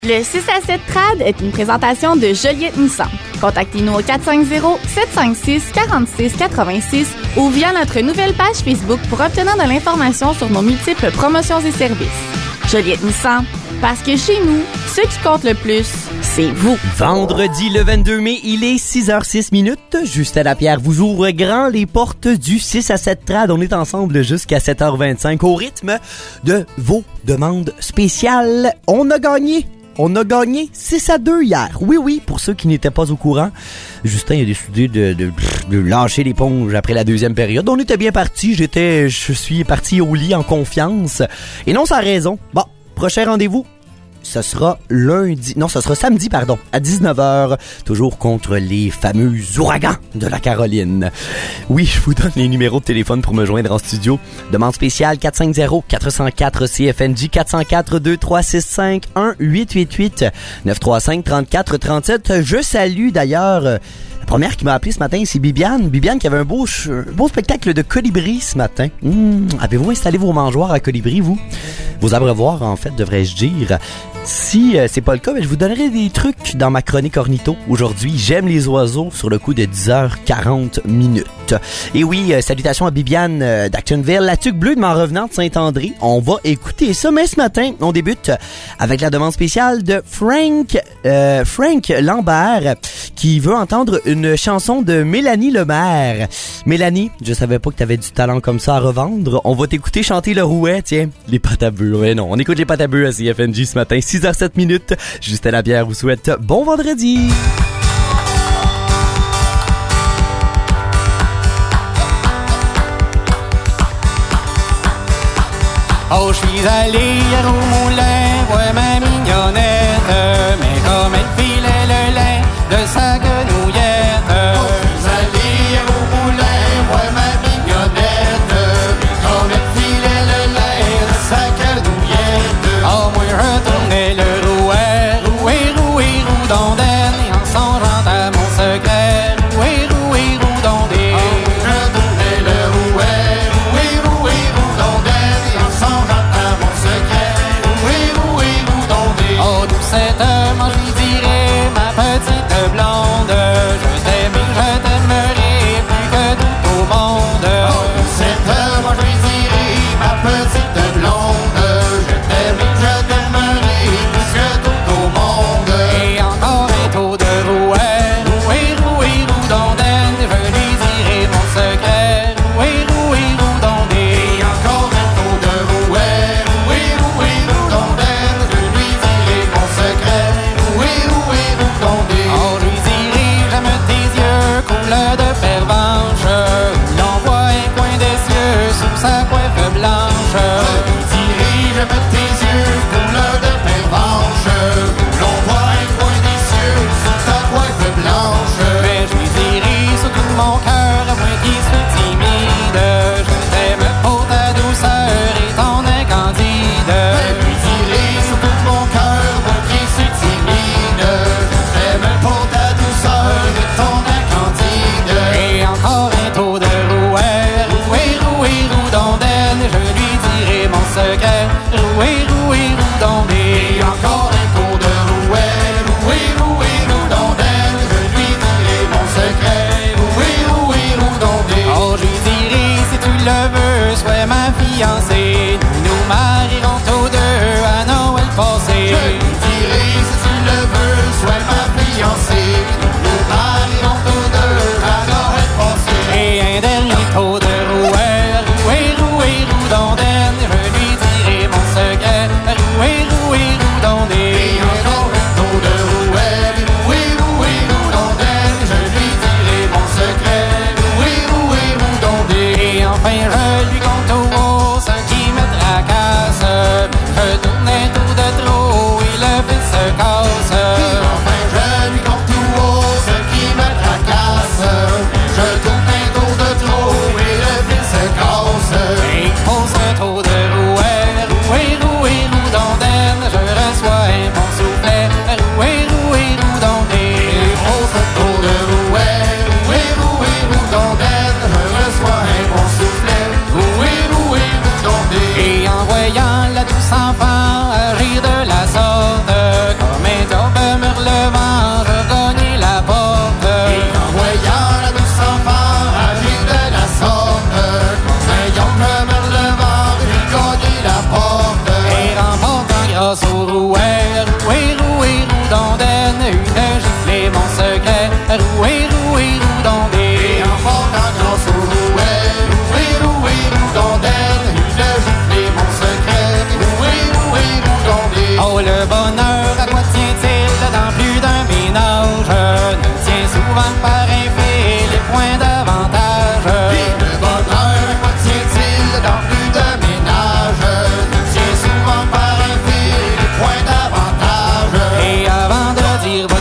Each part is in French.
Le 6 à 7 Trad est une présentation de Joliette Nissan. Contactez-nous au 450-756-4686 ou via notre nouvelle page Facebook pour obtenir de l'information sur nos multiples promotions et services. Joliette Nissan, parce que chez nous, ce qui compte le plus, c'est vous. Vendredi le 22 mai, il est 6h06. Justin Lapierre vous ouvre grand les portes du 6 à 7 Trad. On est ensemble jusqu'à 7h25 au rythme de vos demandes spéciales. On a gagné 6-2 hier. Oui, pour ceux qui n'étaient pas au courant, Justin a décidé de lâcher l'éponge après la deuxième période. On était bien partis. Je suis parti au lit en confiance. Et non sans raison. Bon, prochain rendez-vous, ce sera samedi, à 19h, toujours contre les fameux ouragans de la Caroline. Oui, je vous donne les numéros de téléphone pour me joindre en studio. Demande spéciale 450-404-CFNJ, 404-236-1888-935-3437. Je salue d'ailleurs la première qui m'a appelé ce matin, c'est Bibiane. Bibiane qui avait un beau spectacle de colibri ce matin. Avez-vous installé vos mangeoires à colibri, vous? Vos abreuvoirs, en fait, devrais-je dire. Si c'est pas le cas, je vous donnerai des trucs dans ma chronique ornitho. Aujourd'hui, j'aime les oiseaux sur le coup de 10h40. Et oui, salutations à Bibiane d'Actonville, la tuque bleue de Mont-Revenant de Saint-André. On va écouter ça, mais ce matin, on débute avec la demande spéciale de Frank Lambert, qui veut entendre une chanson de Mélanie Lemaire. Mélanie, je savais pas que t'avais du talent comme ça à revendre. On va t'écouter chanter le rouet, tiens, les pâtes à bœufs. Ouais, non, on écoute les pâtes à bœufs à CFNJ ce matin, 6h07. Justin Lapierre vous souhaite bon vendredi. Oh, je suis allé hier au moulin, voir ma mignonnette, mais comme elle filait le lait de sa guenouillette. Oh, je suis allé hier au moulin, voir ma mignonnette, mais comme elle filait le lait de sa guenouillette. Oh, moi je tournais le rouet, roudondaine, et en songeant à mon secret, roudondaine. Oh, je tournais le rouet, roudondaine, et en songeant à mon secret, roudondaine. Oh, doucette, moi je lui dirai, ma petite blonde, je t'aime et je t'aimerai plus que tout au monde. Oh, doucette, moi je lui dirai, ma petite blonde, je t'aime et je t'aimerai plus que tout au monde. Et encore un tour de rouet, roudondaine, je lui dirai mon secret, roudondaine. Et encore un tour de rouet, roudondaine, je lui dirai mon secret, roudondaine. Oh, je lui dirai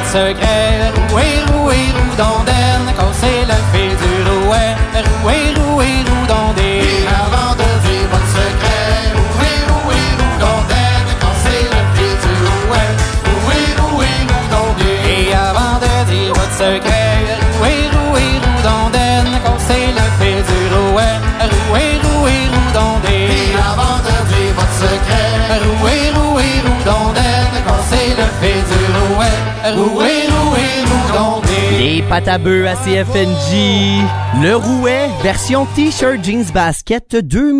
secret. Roué, roué, roudondaine, cassez le fil du rouet. Roué, roué, roudondaine. Et avant de dire votre secret, roué, roué, roudondaine, cassez le fil du rouet. Roué, roué, roudondaine. Et avant de dire votre secret, roué, roué, roudondaine, cassez le fil du rouet. Roué, roué, roudondaine. Et avant de dire votre secret, Roué, roué, roudondaine, cassez le fil du rouet. Roué, roué, roudondaine. Les pâtes à bœufs à CFNJ. Le Rouet, version T-shirt Jeans Basket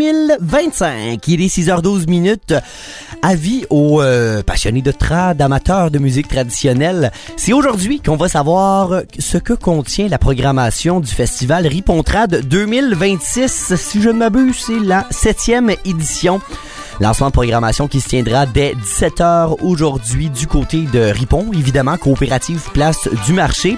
2025. Il est 6h12 minutes. Avis aux passionnés de trad, amateurs de musique traditionnelle. C'est aujourd'hui qu'on va savoir ce que contient la programmation du festival Ripon-Trad 2026. Si je ne m'abuse, c'est la 7e édition. Lancement de programmation qui se tiendra dès 17h aujourd'hui du côté de Ripon, évidemment, coopérative Place du Marché.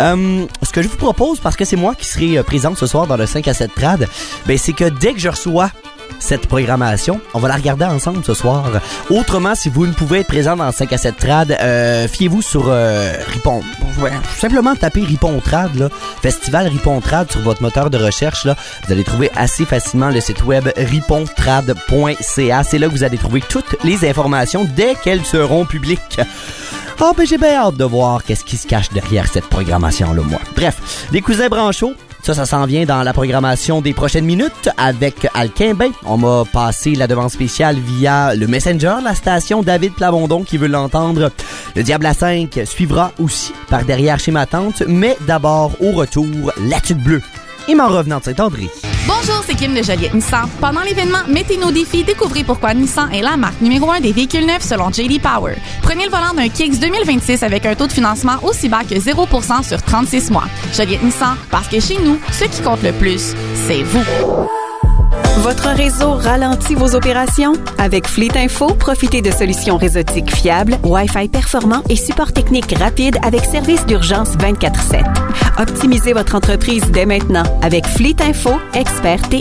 Ce que je vous propose, parce que c'est moi qui serai présente ce soir dans le 5 à 7 Trad, ben c'est que dès que je reçois cette programmation, on va la regarder ensemble ce soir. Autrement, si vous ne pouvez être présent dans le 5 à 7 Trad, fiez-vous sur Ripon. Ouais, simplement tapez Ripon Trad, là, Festival Ripon Trad sur votre moteur de recherche. Là, vous allez trouver assez facilement le site web ripontrad.ca. C'est là que vous allez trouver toutes les informations dès qu'elles seront publiques. Ah, ben j'ai bien hâte de voir qu'est-ce qui se cache derrière cette programmation-là, moi. Bref, les cousins Branchot, ça s'en vient dans la programmation des prochaines minutes avec Alquin-Bain. On m'a passé la demande spéciale via le Messenger, la station David Plamondon qui veut l'entendre. Le Diable à 5 suivra aussi par derrière chez ma tante, mais d'abord, au retour, la tuque bleue. Et m'en revenant de Saint-André. Bonjour, c'est Kim de Joliette Nissan. Pendant l'événement Mettez nos défis, découvrez pourquoi Nissan est la marque numéro 1 des véhicules neufs selon J.D. Power. Prenez le volant d'un Kicks 2026 avec un taux de financement aussi bas que 0% sur 36 mois. Joliette Nissan, parce que chez nous, ce qui compte le plus, c'est vous. Votre réseau ralentit vos opérations? Avec Fleet Info, profitez de solutions réseautiques fiables, Wi-Fi performant et support technique rapide avec service d'urgence 24/7. Optimisez votre entreprise dès maintenant avec Fleet Info, expert TI.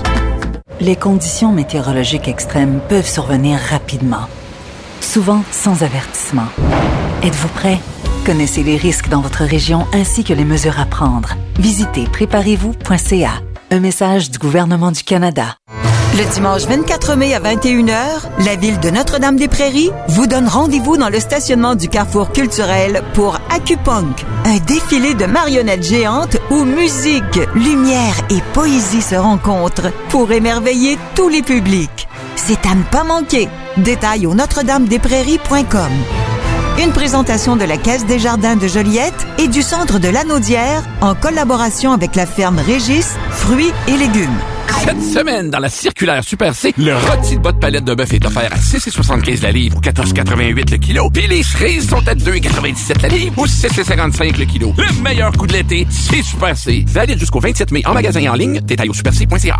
Les conditions météorologiques extrêmes peuvent survenir rapidement, souvent sans avertissement. Êtes-vous prêt? Connaissez les risques dans votre région ainsi que les mesures à prendre. Visitez préparez-vous.ca. Un message du gouvernement du Canada. Le dimanche 24 mai à 21h, la ville de Notre-Dame-des-Prairies vous donne rendez-vous dans le stationnement du Carrefour culturel pour Acupunk, un défilé de marionnettes géantes où musique, lumière et poésie se rencontrent pour émerveiller tous les publics. C'est à ne pas manquer. Détails au notre-dame-des-prairies.com. Une présentation de la Caisse des Jardins de Joliette et du Centre de l'Anaudière en collaboration avec la ferme Régis, fruits et légumes. Cette semaine, dans la circulaire Super C, le rôti de bas de palette de bœuf est offert à 6,75 la livre ou 14,88 le kilo. Puis les cerises sont à 2,97 la livre ou 6,55 le kilo. Le meilleur coup de l'été, c'est Super C. Valide jusqu'au 27 mai en magasin et en ligne. Détail au superc.ca.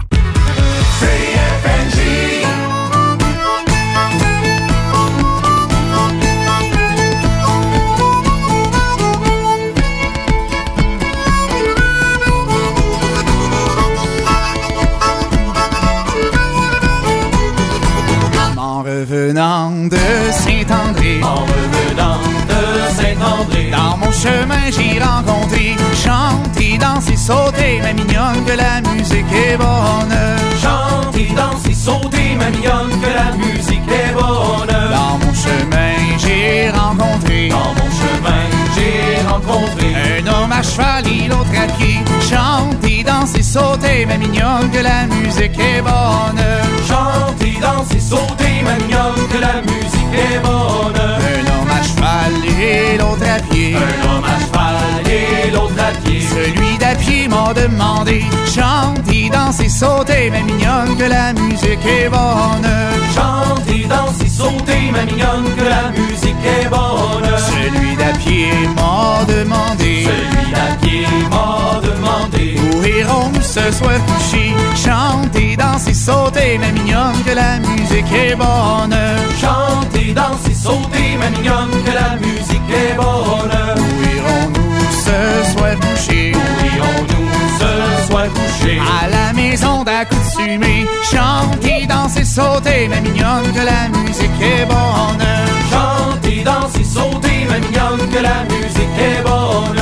Revenant de Saint-André, dans mon chemin j'ai rencontré, chanter, danser, sauter, ma mignonne que la musique est bonne. Chanter, danser, sauter, ma mignonne que la musique est bonne. Dans mon chemin j'ai rencontré, un homme à cheval et l'autre à pied. Chanter, danser, sauter, ma mignonne que la musique est bonne. Chanter, danser, sauter, ma mignonne que la musique est bonne. Un homme à cheval et l'autre à pied. Celui d'à pied m'a demandé, chanter, danser, sauter, ma mignonne que la musique est bonne. Chanter, danser, sauter, ma mignonne que la musique est bonne. Celui d'à pied m'a demandé, où irons-nous ce soir coucher? Chanter, danser, sauter, ma mignonne que la musique est bonne. Chanter, danser, sauter, ma mignonne que la musique est bonne. Où irons-nous ce soir coucher? À la maison d'accoutumée, chanter, danser, sauter, ma mignonne que la musique est bonne. Chanter, danser, sauter, ma ma mignonne, que la musique est bonne.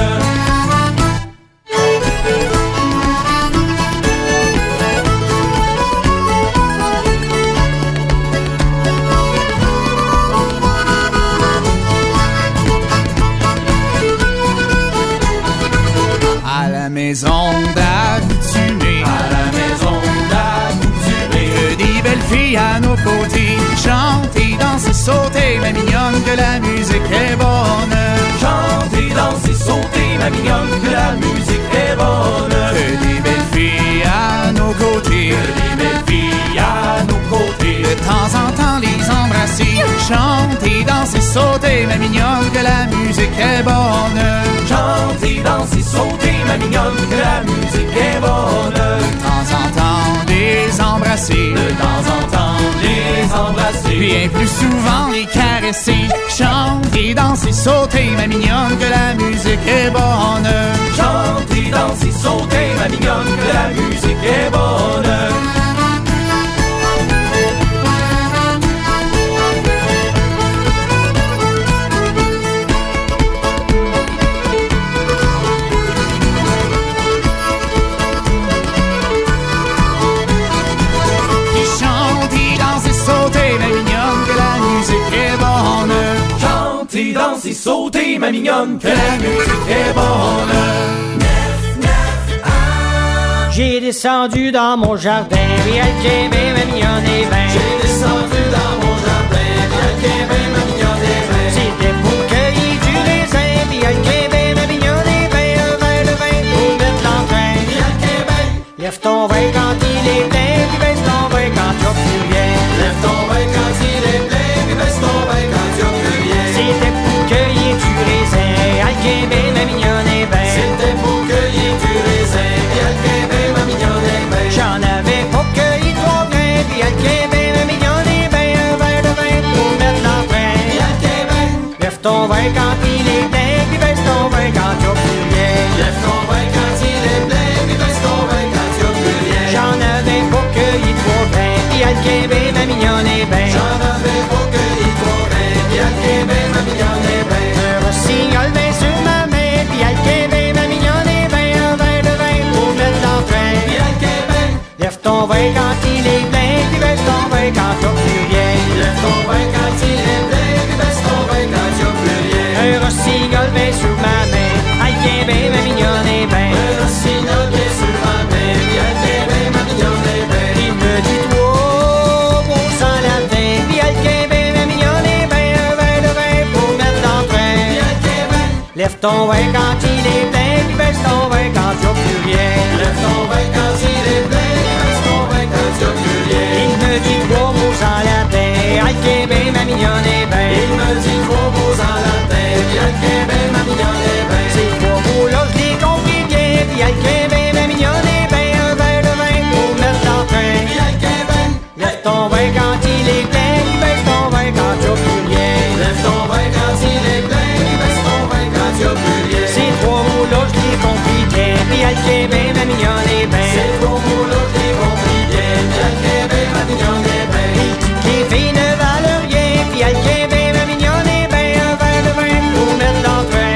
À la maison d'accoutumée, À la maison d'accoutumée, que des belles filles à nos côtés, chanter, danser, sauter, ma mignonne, que la musique est bonne. chanter, danser, sauter, ma mignonne, que la musique est bonne. Que des belles filles à nos côtés, Que des belles filles à nos côtés, de temps en temps les embrasser, chanter, danser, sauter, ma mignonne, que la musique est bonne. chanter, danser, sauter, ma mignonne, que la musique est bonne. De temps en temps les embrasser, De temps en temps, les embrasser, bien plus souvent les caresser, chanter, danser, sauter, ma mignonne, que la musique est bonne. chanter, danser, sauter, ma mignonne, que la musique est bonne. Chanter, danser, sauter, ma mignonne, que la musique est bonne. Chanter, danser, sauter, ma mignonne, que la musique est bonne. J'ai descendu dans mon jardin, puis elle quaimait ma mignonne et ben. J'ai descendu dans mon jardin, bien qu'aimait ma mignonne est bien. C'était pour cueillir du raisin, puis elle quaimait ma mignonne et ben. Un verre de vin pour mettre l'entrain. Bien qu'aimait, Lève ton vin quand il est plein, puis baisse ton vin quand tu as plus rien. lève ton vin quand il est plein, puis baisse ton vin quand tu as plus rien. C'était pour cueillir du raisin, elle quaimait ma mignonne et ben. C'était pour cueillir du raisin, bien qu'aimait ma mignonne est bien. J'en avais pour cueillir 3 grains, puis elle quaimait ma mignonne et ben. Un verre de vin pour mettre l'entrain. Bien qu'aimait, Lève ton vin quand il est plein, puis baisse ton vin quand tu as plus rien. lève ton vin quand il est plein, puis baisse ton vin quand tu as plus rien. J'en avais pour cueillir 3 grains, puis elle quaimait ma mignonne et ben. J'en avais pour cueillir 3 grains, bien qu'aimait ma mignonne est bien. Un rossignol vin sur ma main, puis elle quaimait ma mignonne et ben. Un verre de vin pour mettre l'entrain. Bien qu'aimait, Lève ton vin quand il est plein, puis baisse ton vin quand tu as plus rien. lève ton vin quand il est plein, puis baisse ton vin quand tu as plus rien. Un rossignol vin sur ma main, elle quaimait ma mignonne et ben. Un rossignol bien sur ma main, bien qu'aimait ma mignonne est bien. Il me dit toi, bon sang latin, puis elle quaimait ma mignonne et ben. Un verre de vin pour mettre l'entrain. Bien qu'aimait, Lève ton vin quand il est plein, puis baisse ton vin quand tu as plus rien. lève ton vin quand il est plein, puis baisse ton vin quand tu as plus rien. Il me dit 3 mots en latin, elle quaimait ma mignonne et ben. Il me dit 3 mots en latin, bien qu'aimait ma mignonne est bien. Ces 3 mots-là, je les compris bien, puis elle quaimait ma mignonne et ben. Un verre de vin pour mettre l'entrain. Bien qu'aimait, Lève ton vin quand il est plein, puis baisse ton vin quand tu as plus rien. lève ton vin quand il est plein, puis baisse ton vin quand tu as plus rien. Ces 3 mots-là, je les compris bien, puis elle quaimait ma mignonne et ben. Ces 3 mots-là, je les compris bien, bien qu'aimait ma mignonne est bien. Il dit que les filles ne valent rien, puis elle quaimait ma mignonne et ben. Un verre de vin pour mettre l'entrain.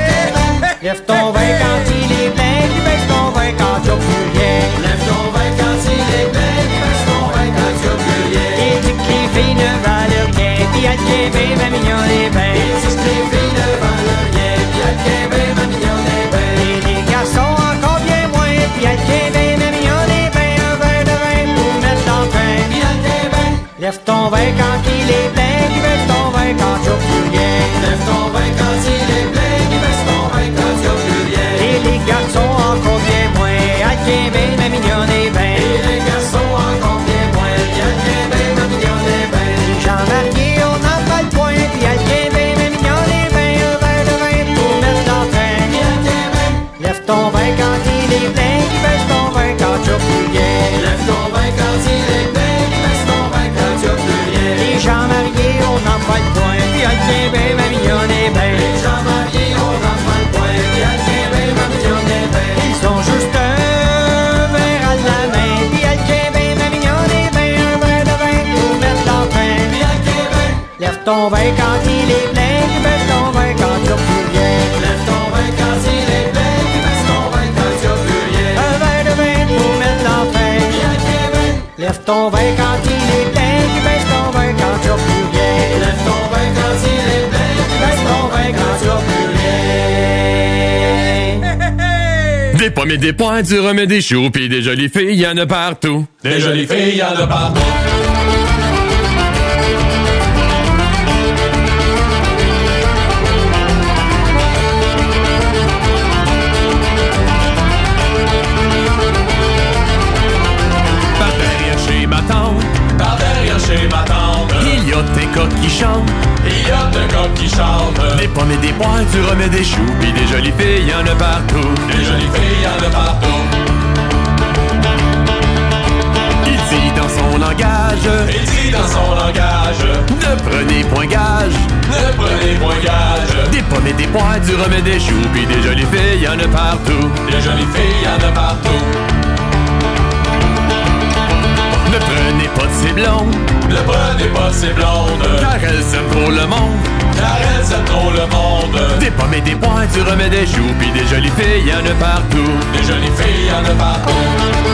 Lève ton vin quand il est plein, puis baisse ton vin quand tu as plus rien. Lève ton vin quand il est plein, puis baisse ton vin quand tu as plus rien. Il dit que les filles ne valent rien, puis elle quaimait ma mignonne et ben. Il dit que les filles ne valent rien, bien qu'aimait ma mignonne est bien. Et les garçons encore bien moins, puis elle quaimait ma mignonne et ben. Un verre de vin pour mettre l'entrain. Bien qu'aimait, Lève ton vin quand il est plein, puis baisse ton vin quand tu as plus rien. lève ton vin quand il est plein, puis baisse ton vin quand tu as plus rien. Et les garçons encore bien moins, elle quaimait ma mignonne et ben. Et les garçons encore bien moins, bien qu'aimait ma mignonne est bien. Les gens mariés, on n'en pas le point, puis elle quaimait ma mignonne et ben. Un verre de vin pour mettre l'entrain. Bien qu'aimait, Lève ton vin quand il est plein, puis baisse ton vin quand tu as plus rien. lève ton vin quand il est plein, puis baisse ton vin quand tu as plus rien. Les gens mariés, on n'en pas le point, puis elle quaimait ma mignonne et ben. Les gens mariés, on n'en prend le point, bien qu'aimait ma mignonne est bien. Ils ont juste un verre à la main, puis elle quaimait ma mignonne et ben. Un verre de vin pour mettre l'entrain. Bien qu'aimait, Lève ton vin quand il est plein, puis baisse ton vin quand ton vin quand il est plein, puis baisse ton vin quand tu n'as plus rien. Lève ton vin quand il est plein, puis baisse ton vin quand tu n'as plus rien. Des pommes et des points, du rhum et des choux, pis des jolies filles, y en a partout. Des jolies filles, y en a partout. Par derrière chez ma tante, il y a des coqs qui chantent. Il y a des coqs qui chantent. Des pommes et des pois, du rhum et des choux, pis des jolies filles, y en a partout. Des jolies filles, y en a partout. Il dit dans son langage, ne prenez point gage. Ne prenez point gage. Des pommes et des pois, du rhum et des choux, pis des jolies filles, y en a partout. Des jolies filles, y en a partout. Ne prenez pas de ces blondes. Ne prenez pas de ces blondes. Car elles aiment trop le monde. Car elles aiment trop le monde. Des pommes et des pois, du rhum et des choux, pis des jolies filles, y en a partout. Des jolies filles, y en a partout.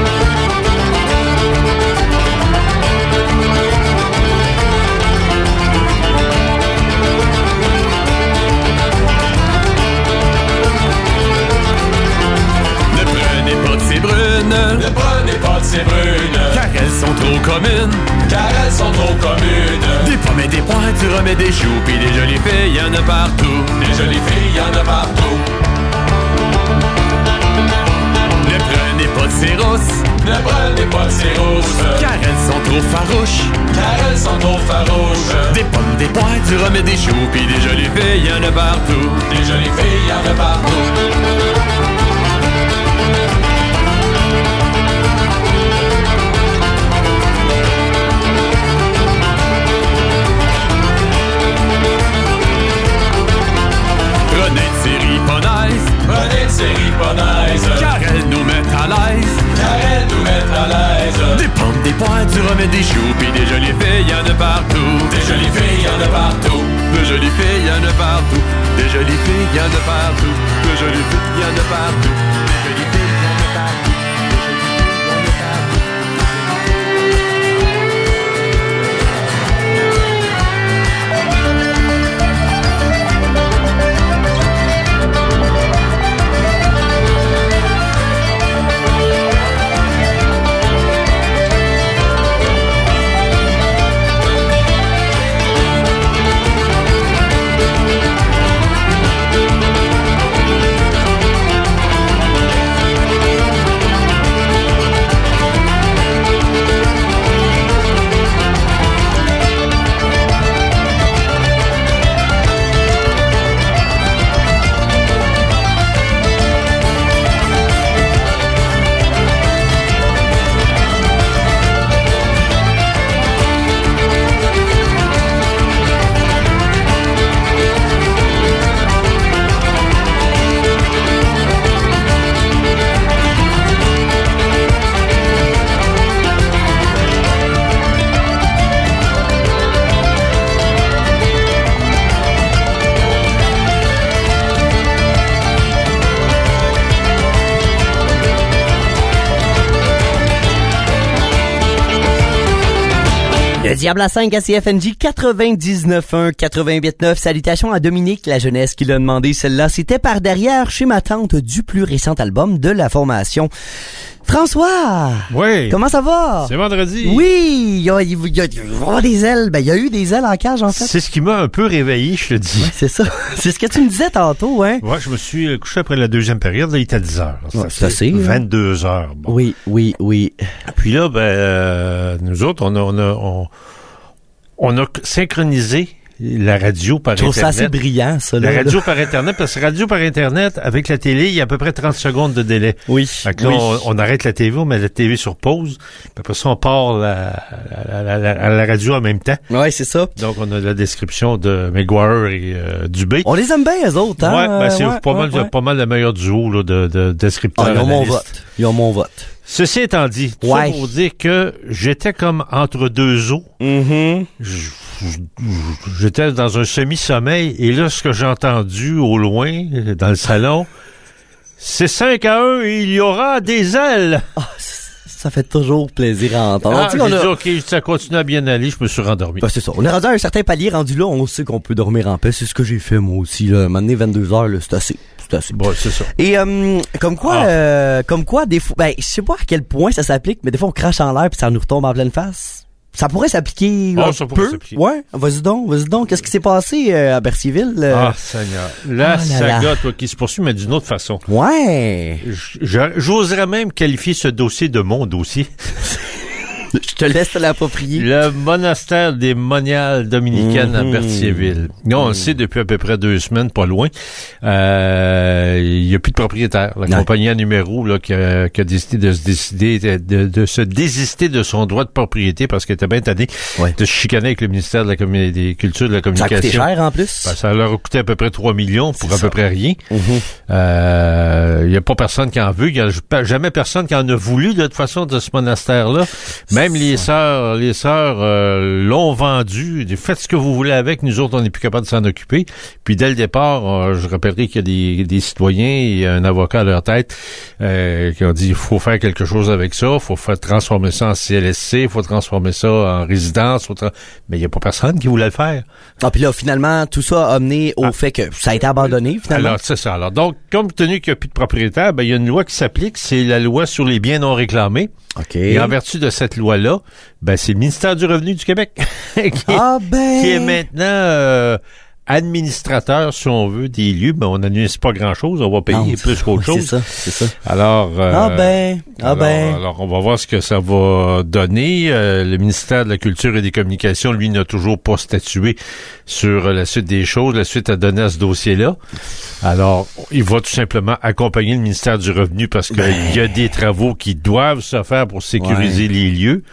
Ne prenez pas de ces brunes. Ne prenez pas de ces brunes. Car elles sont trop communes. Car elles sont trop communes. Des pommes et des pois, du rhum et des choux, pis des jolies filles, y en a partout. Des jolies filles, y en a partout. Ne prenez pas de ces rousses. Ne prenez pas de ces rousses. Car elles sont trop farouches. Car elles sont trop farouches. Des pommes, des pois, du rhum et des choux, pis des jolies filles, y en a partout. Des jolies filles, y en a partout. Prenez de ces riponaises. Prenez de ces riponaises. Car elles nous mettent à l'aise. Car elles nous mettent à l'aise. Des pommes, des pois, du rhum et des choux, pis des jolies filles, y en a partout. Des jolies filles, y en a partout. De jolies filles, y en a partout. Des jolies filles, y en a partout. De jolies filles, y en a partout. Des jolies filles, y en a partout. Le Diable à 5 à CFNJ 99.1, 88.9. Salutations à Dominique, la jeunesse qui l'a demandé celle-là. C'était par derrière chez ma tante du plus récent album de la formation. François! Oui. Comment ça va? C'est vendredi. Oui! Il y a des ailes. Ben, il y a eu des ailes en cage, en fait. C'est ce qui m'a un peu réveillé, je te dis. Ouais, c'est ça. C'est ce que tu me disais tantôt, hein? Ouais, je me suis couché après la deuxième période. Là, il était 10 heures. Ouais, c'est assez. 22 heures. Bon. Oui. Puis là, nous autres, on a synchronisé la radio par Internet. Je trouve ça assez brillant, ça. La radio par Internet, parce que radio par Internet, avec la télé, il y a à peu près 30 secondes de délai. Oui. Fait que là, on arrête la TV, on met la TV sur pause, puis après ça, on part à la radio en même temps. Oui, c'est ça. Donc, on a la description de Maguire et Dubé. On les aime bien, eux autres, hein? Ouais, c'est pas mal le meilleur duo là, de descripteurs. Ils ont mon vote. Ceci étant dit, tout ça pour dire que j'étais comme entre deux eaux. Mm-hmm. J'étais dans un semi-sommeil et là, ce que j'ai entendu au loin, dans le salon, c'est 5-1 et il y aura des ailes. Oh, Ça fait toujours plaisir à entendre. J'ai dit, OK, ça continue à bien aller, je me suis rendormi. Ben, c'est ça. On est rendu à un certain palier, rendu là, on sait qu'on peut dormir en paix. C'est ce que j'ai fait, moi aussi, là. M'amener 22 heures, là, c'est assez. Bon, c'est ça. Et comme quoi, des fois, ben, je sais pas à quel point ça s'applique, mais des fois on crache en l'air puis ça nous retombe en pleine face. Ça pourrait s'appliquer ça pourrait s'appliquer. Ouais, vas-y donc. Qu'est-ce qui s'est passé à Berthierville? Seigneur. La saga, toi, qui se poursuit, mais d'une autre façon. Ouais. J'oserais même qualifier ce dossier de mon dossier. Je te laisse l'approprier. Le monastère des Moniales dominicaines à Berthierville. Non, on le sait depuis à peu près 2 semaines, pas loin. Il y a plus de propriétaire. La compagnie à numéro là, qui a décidé de se désister de son droit de propriété parce qu'elle était bien tannée de se chicaner avec le ministère de des Cultures et de la Communication. Ça a coûté cher en plus. Ben, ça leur a coûté à peu près 3 millions pour à peu près rien. Il y a pas personne qui en veut. Il y a jamais personne qui en a voulu de toute façon de ce monastère-là. Même les sœurs l'ont vendu. Faites ce que vous voulez avec. Nous autres, on n'est plus capable de s'en occuper. Puis dès le départ, je rappellerai qu'il y a des citoyens et un avocat à leur tête qui ont dit il faut faire quelque chose avec ça. Il faut transformer ça en CLSC. Il faut transformer ça en résidence. Mais il n'y a pas personne qui voulait le faire. Ah, puis là, finalement, tout ça a amené au fait que ça a été abandonné, finalement. Alors, c'est ça. Alors, donc, compte tenu qu'il n'y a plus de propriétaire, ben, il y a une loi qui s'applique. C'est la loi sur les biens non réclamés. OK. Et en vertu de cette loi-là, ben, c'est le ministère du Revenu du Québec qui est maintenant administrateur, si on veut, des lieux. Ben, on n'annonce pas grand-chose. On va payer plus qu'autre chose. C'est ça. Alors, alors, on va voir ce que ça va donner. Le ministère de la Culture et des Communications, lui, n'a toujours pas statué sur la suite des choses, la suite à donner à ce dossier-là. Alors, il va tout simplement accompagner le ministère du Revenu parce qu'il y a des travaux qui doivent se faire pour sécuriser les lieux.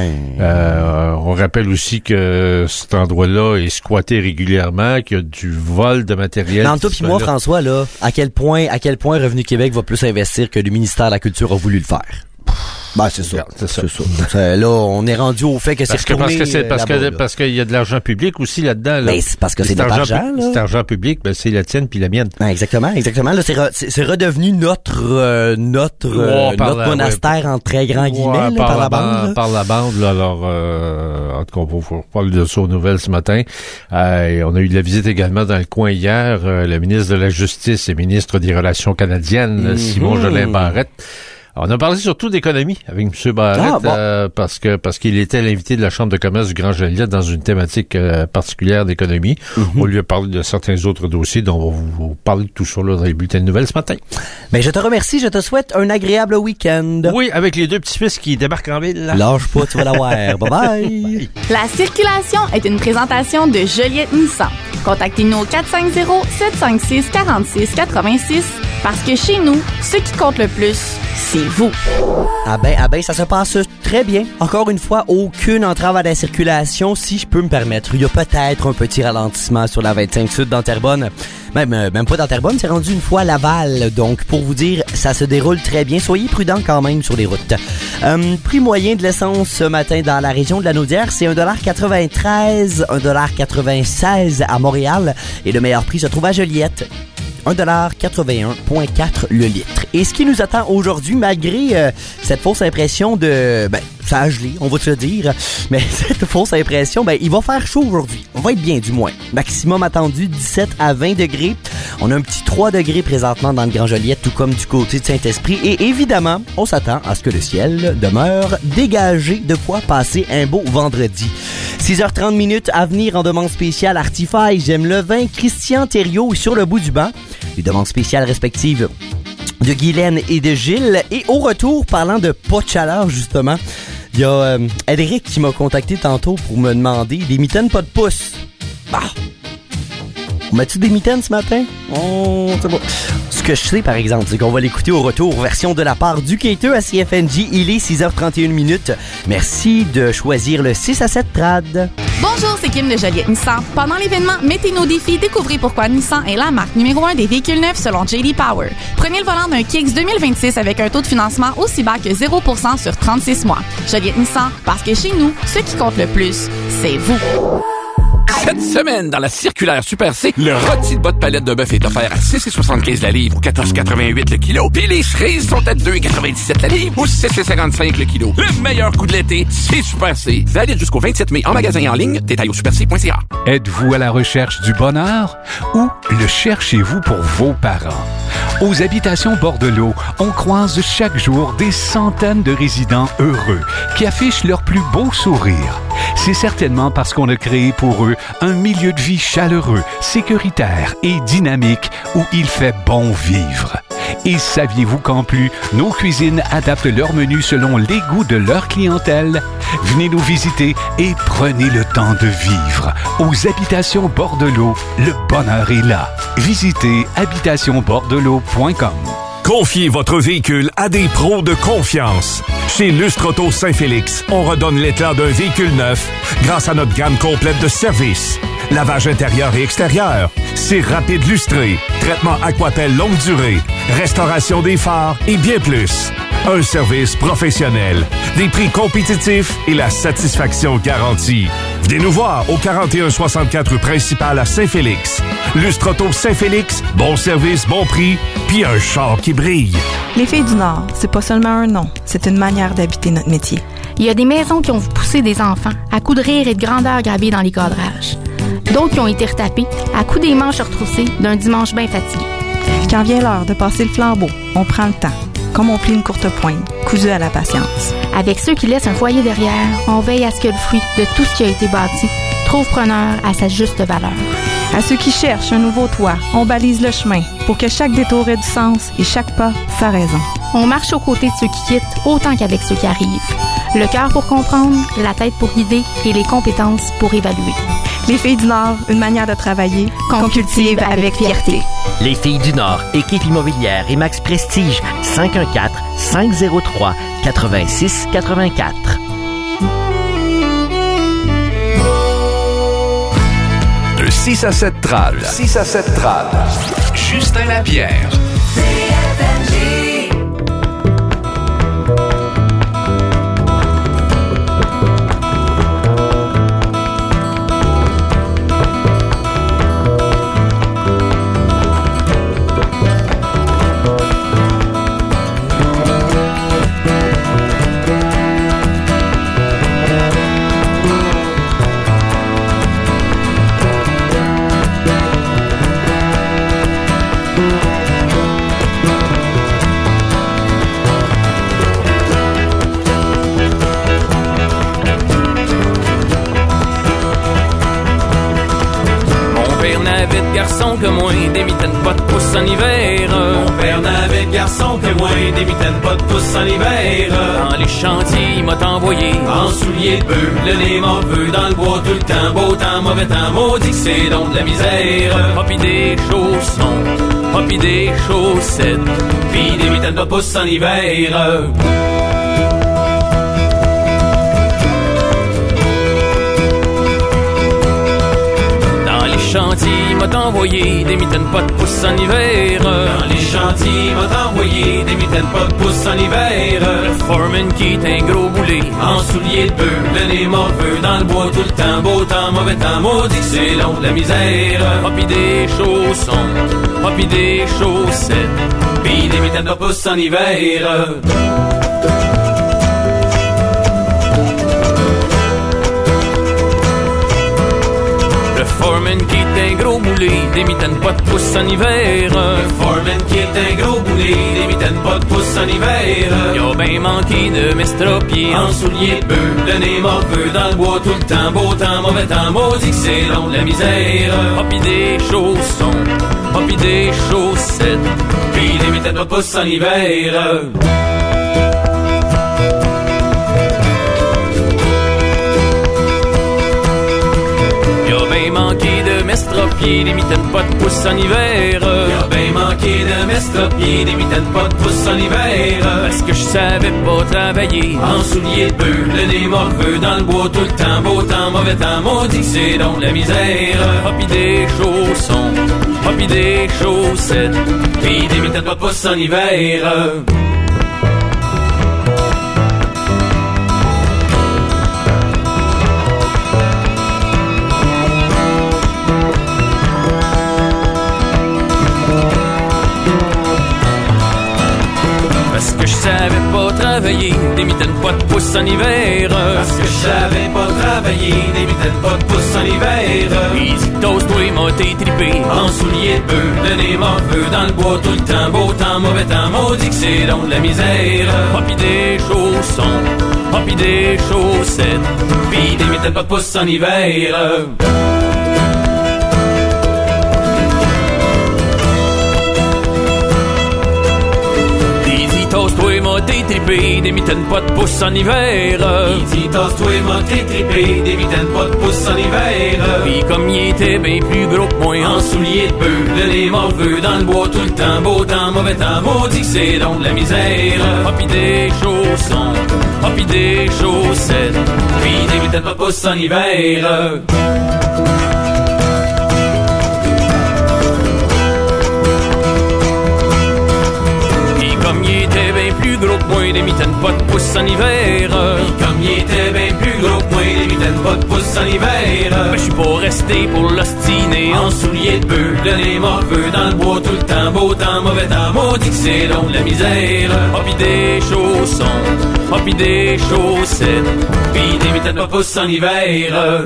On rappelle aussi que cet endroit-là est squatté régulièrement, qu'il y a du vol de matériel. Mais entre toi puis moi, François, là, à quel point Revenu Québec va plus investir que le ministère de la Culture a voulu le faire? Ben, c'est ça. Là, on est rendu au fait que c'est retourné parce qu'il y a de l'argent public aussi là-dedans. Là. Ben, c'est parce que c'est notre argent, là. Cet argent public, ben, c'est la tienne puis la mienne. Ben, exactement. Là, c'est redevenu notre monastère en très grand guillemets, là, par la bande. Par la bande, là. Alors, en tout cas, on parle de ça aux nouvelles ce matin. On a eu de la visite également dans le coin hier, le ministre de la Justice et ministre des Relations canadiennes, Simon Jolin Barrette. On a parlé surtout d'économie avec M. Barrette parce qu'il était l'invité de la Chambre de commerce du Grand Joliette dans une thématique particulière d'économie. On lui a parlé de certains autres dossiers dont on va vous parler de tout ça là, dans les bulletins de nouvelles ce matin. Ben, je te remercie, je te souhaite un agréable week-end. Oui, avec les 2 petits-fils qui débarquent en ville. Lâche pas, tu vas l'avoir. Bye. La circulation est une présentation de Joliette Nissan. Contactez-nous au 450-756-4686 parce que chez nous, ce qui compte le plus, c'est vous. Ah ben, ça se passe très bien. Encore une fois, aucune entrave à la circulation, si je peux me permettre. Il y a peut-être un petit ralentissement sur la 25 Sud dans Terrebonne. Même pas dans Terrebonne, c'est rendu une fois à Laval. Donc, pour vous dire, ça se déroule très bien. Soyez prudents quand même sur les routes. Prix moyen de l'essence ce matin dans la région de la Naudière, c'est 1,93 $, 1,96 $ à Montréal. Et le meilleur prix se trouve à Joliette. 1,81,4 le litre. Et ce qui nous attend aujourd'hui, malgré cette fausse impression de... ça a gelé, on va te le dire. Mais cette fausse impression, il va faire chaud aujourd'hui. On va être bien, du moins. Maximum attendu, 17 à 20 degrés. On a un petit 3 degrés présentement dans le Grand Joliette, tout comme du côté de Saint-Esprit. Et évidemment, on s'attend à ce que le ciel demeure dégagé, de quoi passer un beau vendredi. 6h30 à venir en demande spéciale Artify, J'aime le vin, Christian Thériault sur le bout du banc. Les demandes spéciales respectives de Guylaine et de Gilles. Et au retour, parlant de pas de chaleur, justement, il y a Edric qui m'a contacté tantôt pour me demander des mitaines pas de pouce. On met-tu des mitaines ce matin? C'est bon. Ce que je sais, par exemple, c'est qu'on va l'écouter au retour, version de la part du Cater à CFNJ. Il est 6h31. Merci de choisir le 6 à 7 trad. Bonjour, c'est Kim de Joliette Nissan. Pendant l'événement Mettez nos défis, découvrez pourquoi Nissan est la marque numéro 1 des véhicules neufs selon J.D. Power. Prenez le volant d'un Kicks 2026 avec un taux de financement aussi bas que 0% sur 36 mois. Joliette Nissan, parce que chez nous, ce qui compte le plus, c'est vous. Cette semaine, dans la circulaire Super C, le rôti de bas de palette de bœuf est offert à 6,75 la livre ou 14,88 le kilo. Puis les cerises sont à 2,97 la livre ou 6,55 le kilo. Le meilleur coup de l'été, c'est Super C. Valide jusqu'au 27 mai en magasin et en ligne. Détails au superc.ca. Êtes-vous à la recherche du bonheur ou le cherchez-vous pour vos parents? Aux Habitations Bordelot, on croise chaque jour des centaines de résidents heureux qui affichent leur plus beau sourire. C'est certainement parce qu'on a créé pour eux un milieu de vie chaleureux, sécuritaire et dynamique où il fait bon vivre. Et saviez-vous qu'en plus, nos cuisines adaptent leur menu selon les goûts de leur clientèle? Venez nous visiter et prenez le temps de vivre. Aux Habitations Bordelot, le bonheur est là. Visitez habitationbordelot.com. Confiez votre véhicule à des pros de confiance. Chez Lustre Auto Saint-Félix, on redonne l'éclat d'un véhicule neuf grâce à notre gamme complète de services. Lavage intérieur et extérieur, cire rapide lustrée, traitement Aquapel longue durée, restauration des phares et bien plus. Un service professionnel, des prix compétitifs et la satisfaction garantie. Venez nous voir au 4164 rue principale à Saint-Félix. Lustre Auto Saint-Félix, bon service, bon prix, puis un char qui brille. Les Filles du Nord, c'est pas seulement un nom, c'est une manière d'habiter notre métier. Il y a des maisons qui ont poussé des enfants à coups de rire et de grandeur gravés dans les cadrages. D'autres qui ont été retapés à coups des manches retroussées d'un dimanche bien fatigué. Quand vient l'heure de passer le flambeau, on prend le temps, comme on plie une courte pointe, cousue à la patience. Avec ceux qui laissent un foyer derrière, on veille à ce que le fruit de tout ce qui a été bâti trouve preneur à sa juste valeur. À ceux qui cherchent un nouveau toit, on balise le chemin pour que chaque détour ait du sens et chaque pas sa raison. On marche aux côtés de ceux qui quittent autant qu'avec ceux qui arrivent. Le cœur pour comprendre, la tête pour guider et les compétences pour évaluer. Les Filles du Nord, une manière de travailler qu'on cultive avec fierté. Les Filles du Nord, équipe immobilière et Max Prestige, 514-503-8684. De 6 à 7 trades. 6 à 7 trades. Justin Lapierre. Garçon que moi, des mitaines pas de pouce en hiver. Mon père n'avait de garçon que moi, des mitaines pas de pouce en hiver. Dans les chantiers, il m'a envoyé en souliers de bœuf, le nez morveux dans le bois tout le temps. Beau temps, mauvais temps, maudit que c'est donc de la misère. Hop pis des chaussons, hop pis des chaussettes, pis des mitaines pas de pouce en hiver. Chantier m'a envoyé des mitaines pas de pouce en hiver. Dans les chantiers m'a envoyé des mitaines pas de pouce en hiver. Le foreman qui est un gros boulet en souliers de bœuf, le nez morveux dans le bois tout le temps. Beau temps, mauvais temps, maudit que c'est long de la misère. Hop pis des chaussons, hop pis des chaussettes, pis des mitaines pas de pouce en hiver. Le foreman qui est un gros boulet, des mitaines pas de pouce en hiver. Le foreman qui est un gros boulet, des mitaines pas de pouce en hiver. Il a ben manqué de m'estropier en souliers de bœuf, le nez morveux dans le bois tout le temps. Beau temps, mauvais temps, maudit que c'est long de la misère. Hop pis des chaussons, hop pis des chaussettes, pis des mitaines pas de pouce en hiver. Manqué de m'estropier, des mitaines pas de pouce en hiver. Il a bien manqué de m'estropier, des mitaines pas de pouce en hiver. Parce que je savais pas travailler en souliers de bœuf, le nez morveux dans le bois tout le temps. Beau temps, mauvais temps, maudit que c'est donc la misère. Hop pis des chaussons, hop pis des chaussettes, pis des mitaines pas de pouce en hiver. travailler, des mitaines pas de pouce en hiver. Parce que je savais pas travailler, des mitaines pas de pouce en hiver. Easy toast, toi, m'a t'es trippé En souliers de bœuf, le nez morveux, dans le bois tout le temps, beau temps, mauvais temps, maudit que c'est donc de la misère. Hop pis des chaussons, hop pis des chaussettes, Pis des mitaines pas de pouce en hiver. Toast, toi, m'a t'es trippé, des mitaines pas de pouce en hiver. Easy toast, toi, m'a t'es trippé, des mitaines pas de pouce en hiver. Pis comme il était bien plus gros que moi, En souliers de bœuf, le nez morveux, dans le bois tout le temps, beau temps, mauvais temps, maudit que c'est donc de la misère. hop pis des chaussons, hop pis des chaussettes, Pis des mitaines pas de pouce en hiver. comme il était bien plus gros que moi, des mitaines pas de pouce en hiver. Comme il était bien plus gros que moi, des mitaines pas de pouce en hiver. Ben j'suis pas resté pour l'ostiner En souliers de bœuf, le nez morveux, dans le bois tout le temps, beau temps, mauvais temps, maudit que c'est donc de la misère. Hop pis des chaussons, hop pis des chaussettes, Pis des mitaines pas de pouce en hiver.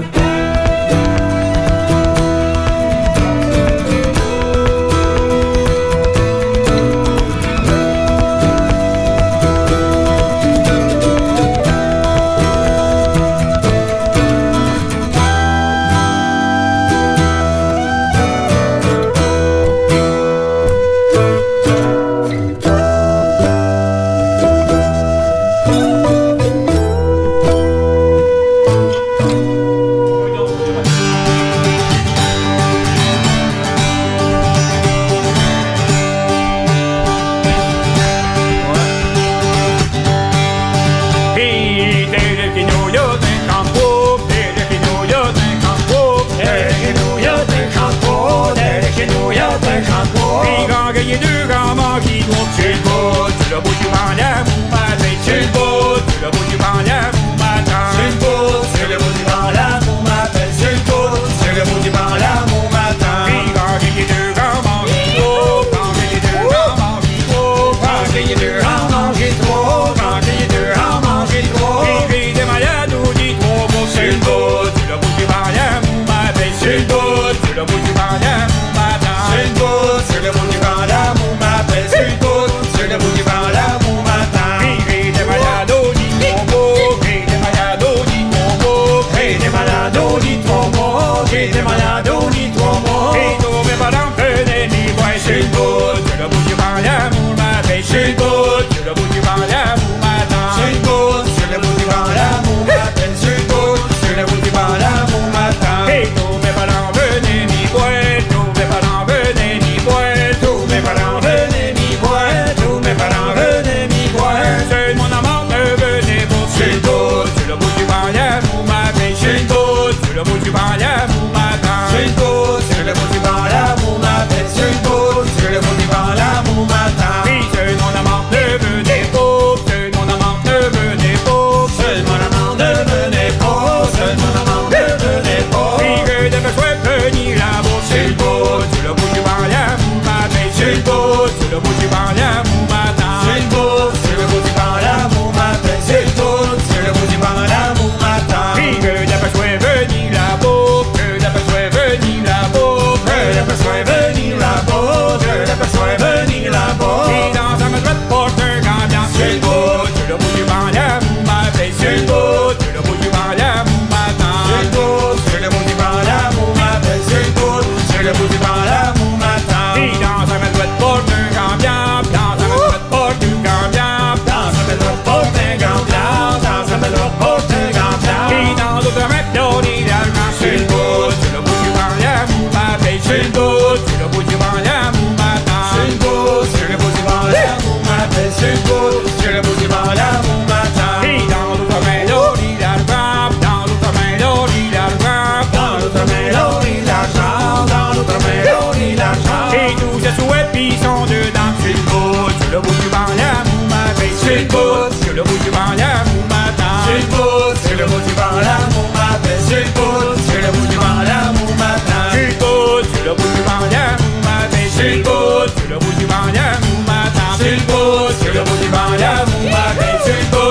Sur le bout du banc, l'amour m'appelle, sur le bout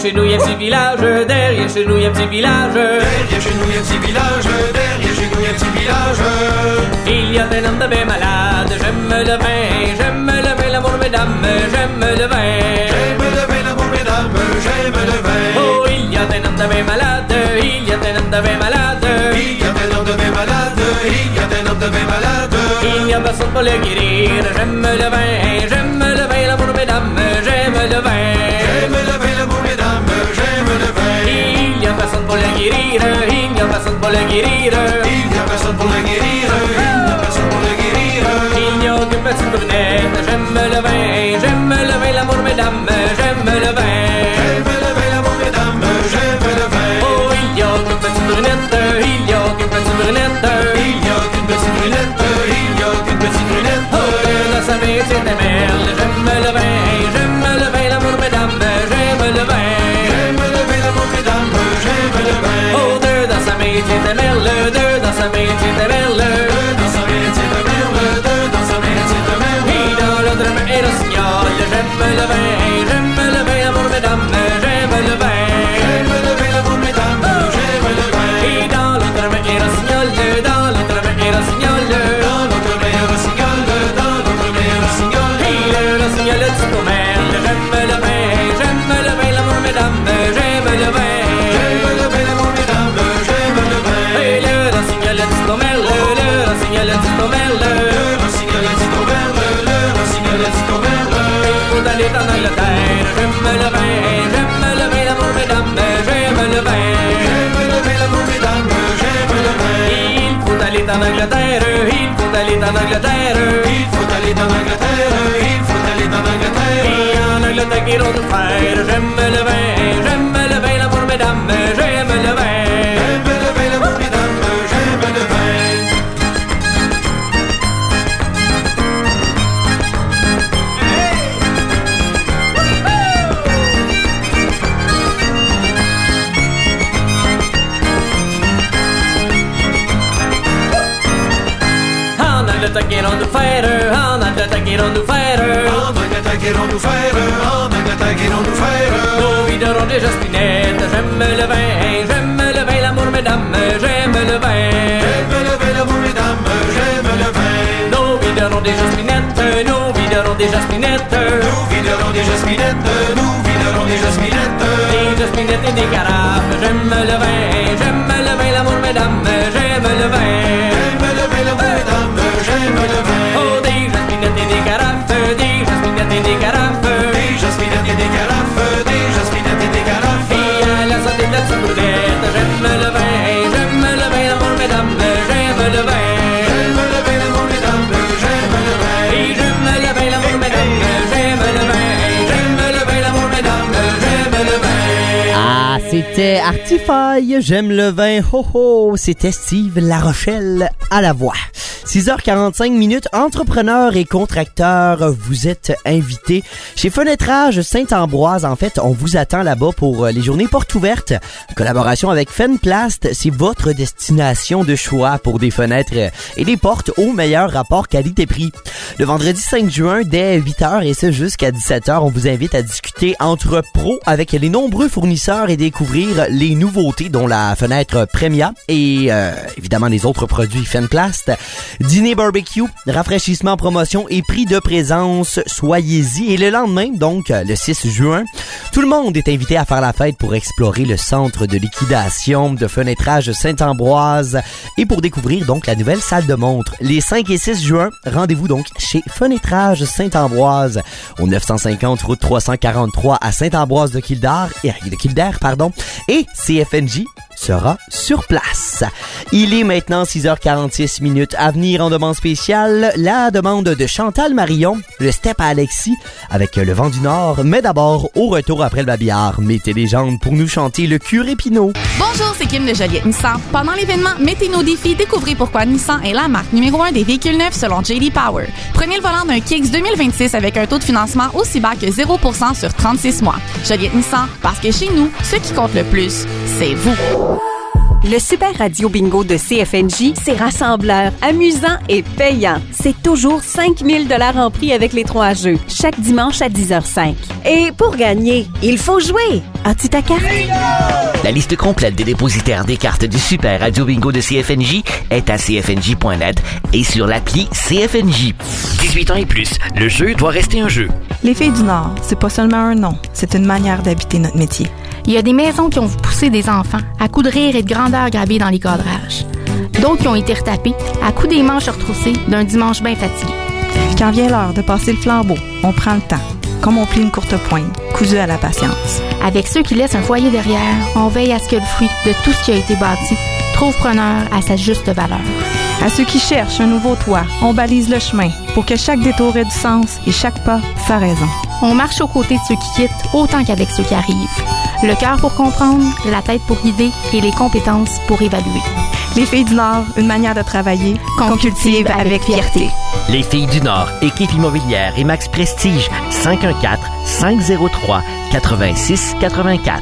chez nous, y a un petit village. Derrière chez nous, y a un petit village. Derrière chez nous, y a un petit village. Derrière chez nous, y a un petit village. Il y a un homme de bien malade. J'aime le vin, l'amour, mesdames. J'aime le vin. J'aime le vin, l'amour, mesdames. J'aime le vin. Oh, il y a un homme de bien malade. Il y a un homme de bien malade. Il y a un homme de bien malade. Il y a un homme de bien malade. Il n'y a personne pour le guérir. J'aime le vin, l'amour, mesdames. J'aime le vin. J'aime le vin, l'amour, mesdames. J'aime le vin. Il n'y a personne pour le guérir. Il n'y a personne pour le guérir. Il n'y a personne pour le guérir. Il n'y a personne pour le guérir. Il n'y a aucune petite brunette. J'aime le vin, l'amour, mesdames. J'aime le vin. J'aime le vin, l'amour, mesdames. J'aime le vin. Oh, il n'y a aucune petite brunette. Il n'y a aucune petite brunette. Il n'y a aucune petite brunette. Il n'y a aucune petite brunette. Oh, dans sa main, c'est des merles. J'aime le vin, l'amour, mesdames. J'aime le vin. J'aime le vin, l'amour, mesdames. J'aime le vin. Oh, deux dans sa main, c'est des merles. Deux dans sa main, c'est des merles. Deux dans sa main, c'est des merles. Deux dans sa main, c'est des merles. Et dans l'autre main, et le signal. J'aime le vin, l'amour, mesdames. J'aime le vin. J'aime le vin, l'amour, mesdames. J'aime le vin. Et dans l'autre main, et le signal. Dans l'autre main, et le signal. Dans l'autre main, et le signal. Dans l'autre main, et le signal. Et le signal du commerce. J'aime le vin, l'amour, mesdames. J'aime le vin. J'aime le vin, l'amour, mesdames. J'aime le vin. Et le signal du commerce. Le signal du commerce. Le signal du commerce. Le signal du commerce. Il faut aller en Angleterre. J'aime le vin, l'amour, mesdames. J'aime le vin. J'aime le vin, l'amour, mesdames. J'aime le vin. Il faut aller en Angleterre. Il faut aller en Angleterre. Il faut aller en Angleterre. Il faut aller en Angleterre. Et en Angleterre qu'ils vont nous faire. J'aime le vin, l'amour, mesdames. J'aime le vin. J'aime le vin, l'amour, mesdames. J'aime le vin. En Angleterre qu'ils vont nous faire. En Angleterre qu'ils vont nous faire. En Angleterre qu'ils vont nous faire. En Angleterre qu'ils vont nous faire. Nos vies d'auront déjà spinettes. J'aime le vin, l'amour, mesdames. J'aime le vin. J'aime le vin, l'amour, mesdames. J'aime le vin. Nos vies d'auront déjà spinettes. Nos vies d'auront déjà spinettes. Nous viderons des jasminettes. Nous viderons des jasminettes. Des jasminettes et des carafes. J'aime le vin, l'amour, mesdames. J'aime le vin. J'aime le vin, l'amour, mesdames. J'aime le vin. Oh, des jasminettes et des carafes. Des jasminettes et des carafes. Des jasminettes et des carafes. Des jasminettes et des carafes. Et à la santé de la petite brunette. J'aime le vin, l'amour, mesdames. J'aime le vin. J'aime le vin, l'amour, mesdames. J'aime le vin. Et j'aime le vin, l'amour, mesdames. J'aime le vin. J'aime le vin, l'amour, mesdames. J'aime le vin. Ah, c'était Artify, j'aime le vin, ho ho, c'était Steve Larochelle à la voix. 6h45 minutes, entrepreneurs et contracteurs, vous êtes invités chez Fenêtrage Saint-Ambroise. En fait, on vous attend là-bas pour les journées portes ouvertes. En collaboration avec Fenplast, c'est votre destination de choix pour des fenêtres et des portes au meilleur rapport qualité-prix. Le vendredi 5 juin, dès 8h et ce jusqu'à 17h, on vous invite à discuter entre pros avec les nombreux fournisseurs et découvrir les nouveautés, dont la fenêtre Premia et évidemment les autres produits Fenplast. Dîner barbecue, rafraîchissement, promotion et prix de présence, soyez-y. Et le lendemain, donc le 6 juin, tout le monde est invité à faire la fête pour explorer le centre de liquidation de Fenêtrage Saint-Ambroise et pour découvrir donc la nouvelle salle de montre. Les 5 et 6 juin, rendez-vous donc chez Fenêtrage Saint-Ambroise au 950 route 343 à Saint-Ambroise de Kildare, et CFNJ sera sur place. Il est maintenant 6h46 minutes. À venir en demande spéciale, la demande de Chantal Marion, le step à Alexis avec le vent du Nord. Mais d'abord, au retour après le babillard, mettez les jambes pour nous chanter le Curé Pinot. Bonjour, c'est Kim de Joliette Nissan. Pendant l'événement Mettez nos défis, découvrez pourquoi Nissan est la marque numéro 1 des véhicules neufs selon J.D. Power. Prenez le volant d'un Kicks 2026 avec un taux de financement aussi bas que 0% sur 36 mois. Joliette Nissan, parce que chez nous, ce qui compte le plus, c'est vous. Le Super Radio Bingo de CFNJ, c'est rassembleur, amusant et payant. C'est toujours 5 000 $ en prix avec les 3 jeux, chaque dimanche à 10h05. Et pour gagner, il faut jouer. As-tu ta carte? La liste complète des dépositaires des cartes du Super Radio Bingo de CFNJ est à cfnj.net et sur l'appli CFNJ. 18 ans et plus, le jeu doit rester un jeu. Les Filles du Nord, c'est pas seulement un nom, c'est une manière d'habiter notre métier. Il y a des maisons qui ont poussé des enfants à coups de rire et de grandeur gravés dans les cadrages. D'autres qui ont été retapés à coups des manches retroussées d'un dimanche bien fatigué. Quand vient l'heure de passer le flambeau, on prend le temps, comme on plie une courte poigne, cousue à la patience. Avec ceux qui laissent un foyer derrière, on veille à ce que le fruit de tout ce qui a été bâti trouve preneur à sa juste valeur. À ceux qui cherchent un nouveau toit, on balise le chemin pour que chaque détour ait du sens et chaque pas sa raison. On marche aux côtés de ceux qui quittent autant qu'avec ceux qui arrivent. Le cœur pour comprendre, la tête pour guider et les compétences pour évaluer. Les Filles du Nord, une manière de travailler qu'on cultive avec fierté. Les Filles du Nord, équipe immobilière et Max Prestige, 514-503-8684.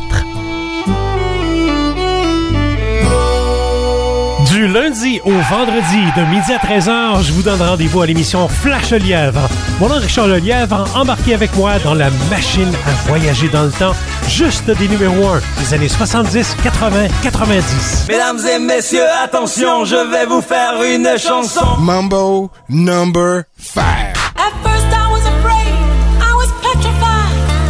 Du lundi au vendredi, de midi à 13h, je vous donne rendez-vous à l'émission Flash Lelièvre. Mon nom est Richard Lelièvre, embarquez avec moi dans la machine à voyager dans le temps, juste des numéros 1 des années 70, 80, 90. Mesdames et messieurs, attention, je vais vous faire une chanson. Mambo number 5. At first I was afraid, I was petrified.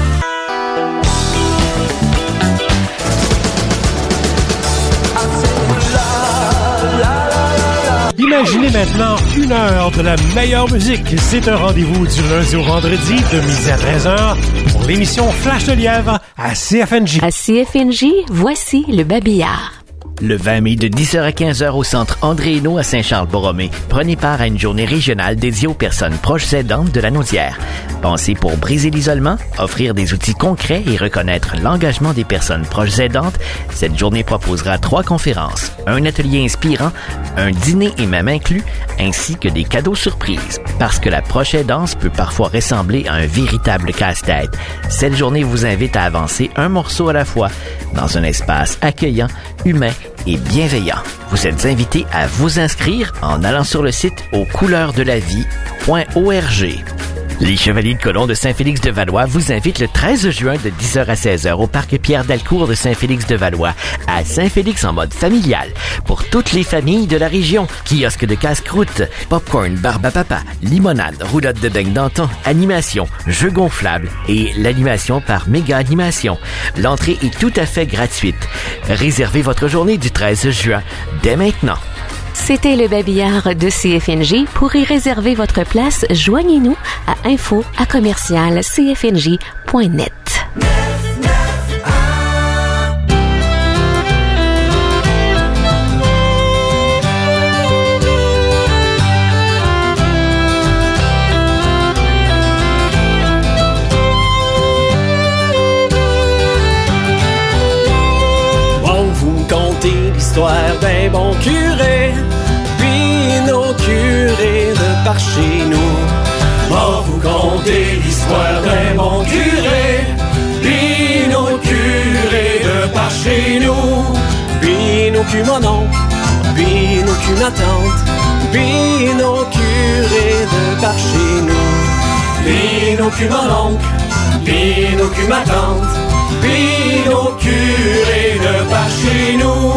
Imaginez maintenant 1 heure de la meilleure musique. C'est un rendez-vous du lundi au vendredi de midi à 13h pour l'émission Flash de Lièvre à CFNJ. À CFNJ, voici le babillard. Le 20 mai de 10h à 15h au centre André Hainaut à Saint-Charles-Borromée, prenez part à une journée régionale dédiée aux personnes proches aidantes de la Naudière. Pensez pour briser l'isolement, offrir des outils concrets et reconnaître l'engagement des personnes proches aidantes. Cette journée proposera 3 conférences, un atelier inspirant, un dîner et même inclus, ainsi que des cadeaux surprises. Parce que la proche aidance peut parfois ressembler à un véritable casse-tête. Cette journée vous invite à avancer un morceau à la fois dans un espace accueillant, humain et bienveillant. Vous êtes invité à vous inscrire en allant sur le site aucouleursdelavie.org. Les Chevaliers de Colomb de Saint-Félix-de-Valois vous invitent le 13 juin de 10h à 16h au parc Pierre-Dalcourt de Saint-Félix-de-Valois à Saint-Félix en mode familial pour toutes les familles de la région. Kiosque de casse-croûte, popcorn, barbe à papa, limonade, roulotte de beignes d'antan, animation, jeux gonflables et l'animation par méga animation. L'entrée est tout à fait gratuite. Réservez votre journée du 13 juin dès maintenant. C'était le babillard de CFNJ. Pour y réserver votre place, joignez-nous à info@cfnj.net. On vous conter l'histoire d'un bon curé, puis nos curés de par chez nous. On vous conter l'histoire d'un bon curé, puis nos curés de par chez nous. Puis nos culs mon oncle, puis nos culs ma tante, puis nos curés de par chez nous. Puis nos culs mon oncle, puis nos culs ma tante, puis nos curés de par chez nous.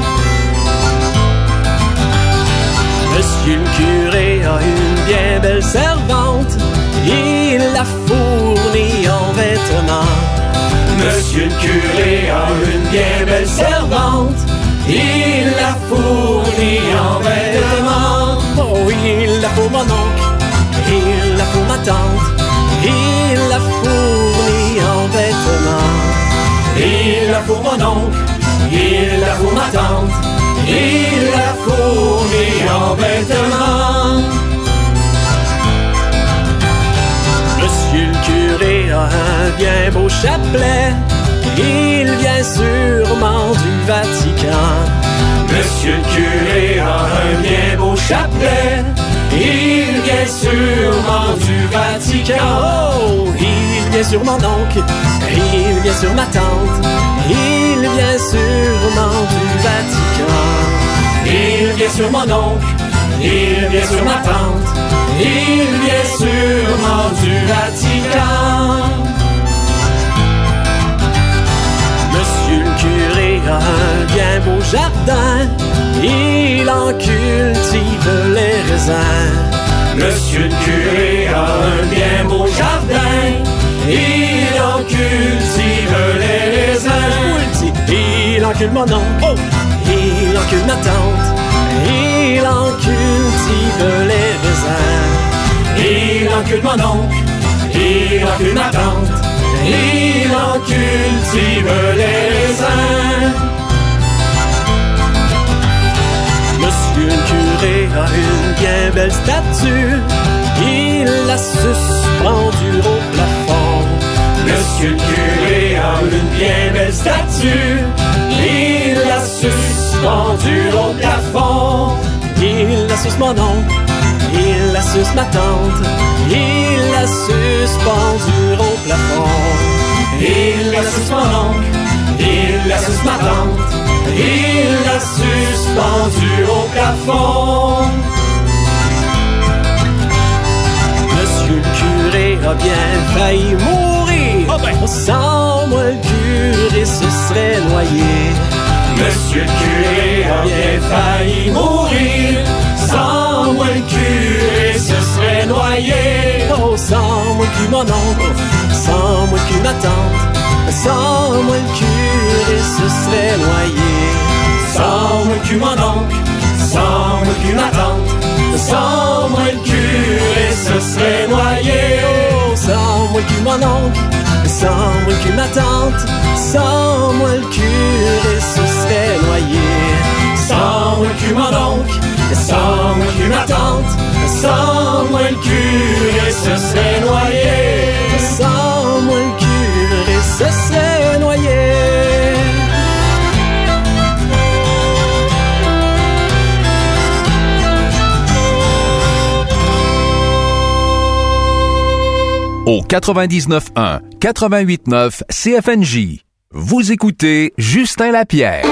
Monsieur le curé a une bien belle servante, il la fournit en vêtements. Monsieur le curé a une bien belle servante, il la fournit en vêtements. Oh, il la faut mon oncle, il la faut ma tante, il la fournit en vêtements. Il la faut mon oncle, il la faut ma tante, il la fournit en vêtements. Monsieur le curé a un bien beau chapelet, il vient sûrement du Vatican. Monsieur le curé a un bien beau chapelet, il vient sûrement du Vatican. Oh, il vient sur mon oncle, il vient sur ma tante, il vient sûrement du Vatican. sur mon oncle, il vient sur ma tante, il vient sûrement du Vatican. Monsieur le curé a un bien beau jardin, il en cultive les raisins. Monsieur le curé a un bien beau jardin, il en cultive les raisins. Il encule mon oncle, oh, il encule ma tante, il en cultive les raisins. Il encule mon oncle, il encule ma tante, il en cultive les raisins. Monsieur le curé a une bien belle statue, il la suspendue au plafond. Monsieur le curé a une bien belle statue, il la suspendue au plafond. Il la suce mon oncle, il la suce ma tante, il la suspendue au plafond. Il la suce mon oncle, il la suce ma tante, il la suspendue au plafond. Monsieur le curé a bien failli mourir, oh ben. Sans moi le curé se serait noyé. Monsieur le curé a bien failli mourir, sans moi le curé se serait noyé. Oh, sans moi qui mon oncle, sans moi qui ma tante, sans moi le curé se serait noyé. Sans moi qui mon oncle, sans moi qui ma tante, sans moi le curé se serait noyé. Oh, sans moi qui mon oncle, sans moi qui ma tante, sans moi le curé se serait noyé. Sans moi qui mon oncle, sans moi qui ma tante, sans moi le curé se serait noyé. Sans moi le curé se serait noyé. Au 99.1, 88.9 CFNJ. Vous écoutez Justin Lapierre.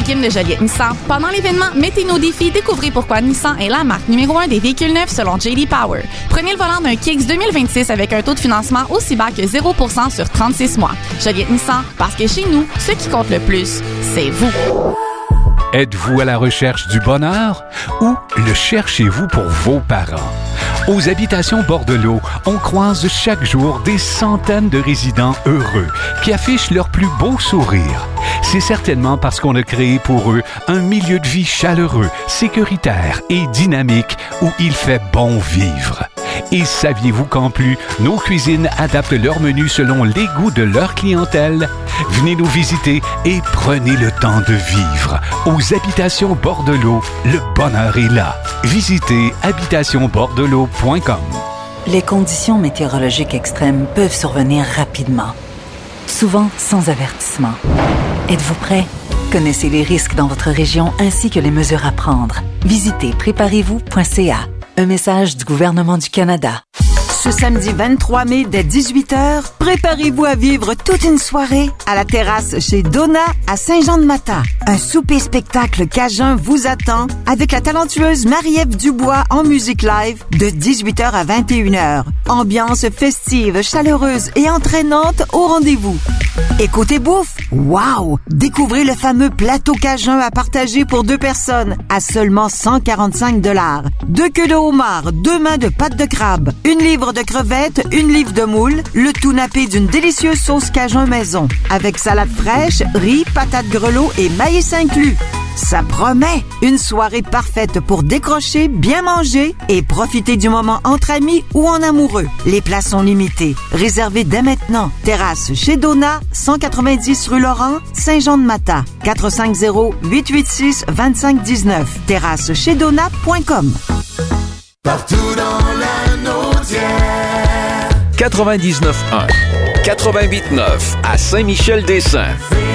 Kim de Joliette Nissan. Pendant l'événement Mettez nos défis, découvrez pourquoi Nissan est la marque numéro 1 des véhicules neufs selon J.D. Power. Prenez le volant d'un Kicks 2026 avec un taux de financement aussi bas que 0% sur 36 mois. Joliette Nissan, parce que chez nous, ce qui compte le plus, c'est vous. Êtes-vous à la recherche du bonheur ou le cherchez-vous pour vos parents? Aux Habitations Bordelot, on croise chaque jour des centaines de résidents heureux qui affichent leur plus beau sourire. C'est certainement parce qu'on a créé pour eux un milieu de vie chaleureux, sécuritaire et dynamique où il fait bon vivre. Et saviez-vous qu'en plus, nos cuisines adaptent leur menu selon les goûts de leur clientèle? Venez nous visiter et prenez le temps de vivre. Aux Habitations Bordelot, le bonheur est là. Visitez habitationbordelot.com. Les conditions météorologiques extrêmes peuvent survenir rapidement, souvent sans avertissement. Êtes-vous prêt? Connaissez les risques dans votre région ainsi que les mesures à prendre. Visitez préparez-vous.ca. Un message du gouvernement du Canada. Ce samedi 23 mai dès 18h, préparez-vous à vivre toute une soirée à la terrasse chez Donna à Saint-Jean-de-Mata. Un souper-spectacle cajun vous attend avec la talentueuse Marie-Ève Dubois en musique live de 18h à 21h. Ambiance festive, chaleureuse et entraînante au rendez-vous. Et côté bouffe, wow! Découvrez le fameux plateau cajun à partager pour 2 personnes à seulement 145 $. 2 queues de homard, 2 mains de pâte de crabe, 1 livre de crevettes, 1 livre de moules, le tout nappé d'une délicieuse sauce cajun maison, avec salade fraîche, riz, patates grelots et maïs inclus. Ça promet! Une soirée parfaite pour décrocher, bien manger et profiter du moment entre amis ou en amoureux. Les places sont limitées. Réservez dès maintenant. Terrasse chez Donna, 190 rue Laurent, Saint-Jean-de-Mata. 450-886-2519. terrassechesdonna.com. Partout dans la Naudière. 99.1, 88.9 à Saint-Michel-des-Saints.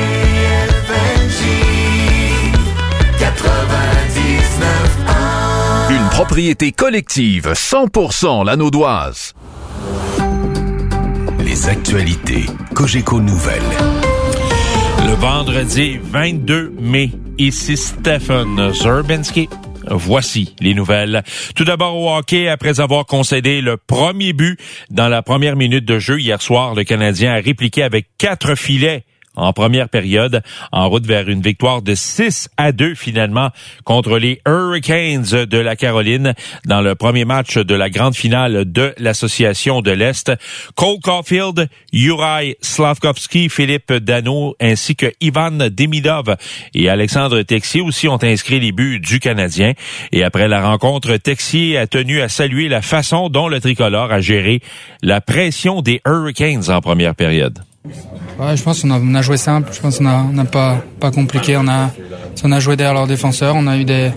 Une propriété collective 100% lanaudoise. Les actualités Cogeco Nouvelles. Le vendredi 22 mai, ici Stephen Zerbinski. Voici les nouvelles. Tout d'abord au hockey, après avoir concédé le premier but dans la première minute de jeu hier soir, le Canadien a répliqué avec 4 filets en première période, en route vers une victoire de 6-2 finalement contre les Hurricanes de la Caroline dans le premier match de la grande finale de l'Association de l'Est. Cole Caulfield, Juraj Slafkovský, Philippe Danault ainsi que Ivan Demidov et Alexandre Texier aussi ont inscrit les buts du Canadien. Et après la rencontre, Texier a tenu à saluer la façon dont le tricolore a géré la pression des Hurricanes en première période. Ouais, je pense qu'on a joué simple. Je pense qu'on n'a pas compliqué. On a joué derrière leurs défenseurs. On a eu des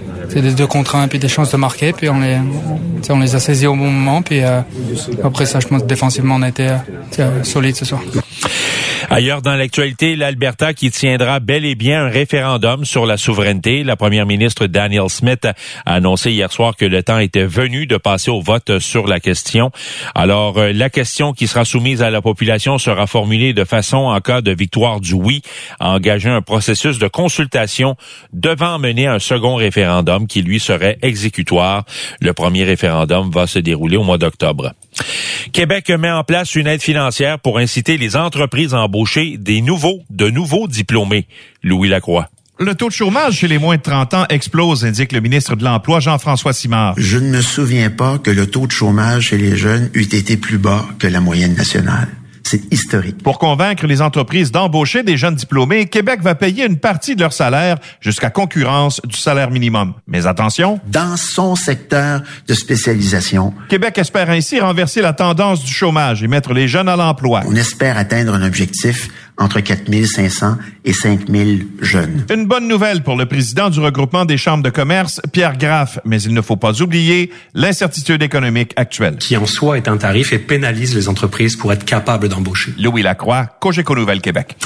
2 contre 1 puis des chances de marquer. Puis on les a saisis au bon moment. Puis après ça, je pense que défensivement, on a été solide ce soir. Ailleurs dans l'actualité, l'Alberta qui tiendra bel et bien un référendum sur la souveraineté. La première ministre Danielle Smith a annoncé hier soir que le temps était venu de passer au vote sur la question. Alors, la question qui sera soumise à la population sera formulée de façon, en cas de victoire du oui, à engager un processus de consultation devant mener un second référendum qui, lui, serait exécutoire. Le premier référendum va se dérouler au mois d'octobre. Québec met en place une aide financière pour inciter les entreprises à embaucher de nouveaux diplômés. Louis Lacroix. Le taux de chômage chez les moins de 30 ans explose, indique le ministre de l'Emploi, Jean-François Simard. Je ne me souviens pas que le taux de chômage chez les jeunes eût été plus bas que la moyenne nationale. C'est historique. Pour convaincre les entreprises d'embaucher des jeunes diplômés, Québec va payer une partie de leur salaire jusqu'à concurrence du salaire minimum. Mais attention, dans son secteur de spécialisation, Québec espère ainsi renverser la tendance du chômage et mettre les jeunes à l'emploi. On espère atteindre un objectif entre 4 500 et 5 000 jeunes. Une bonne nouvelle pour le président du regroupement des chambres de commerce, Pierre Graff, mais il ne faut pas oublier l'incertitude économique actuelle. Qui en soi est un tarif et pénalise les entreprises pour être capables d'embaucher. Louis Lacroix, Cogeco Nouvelles Québec.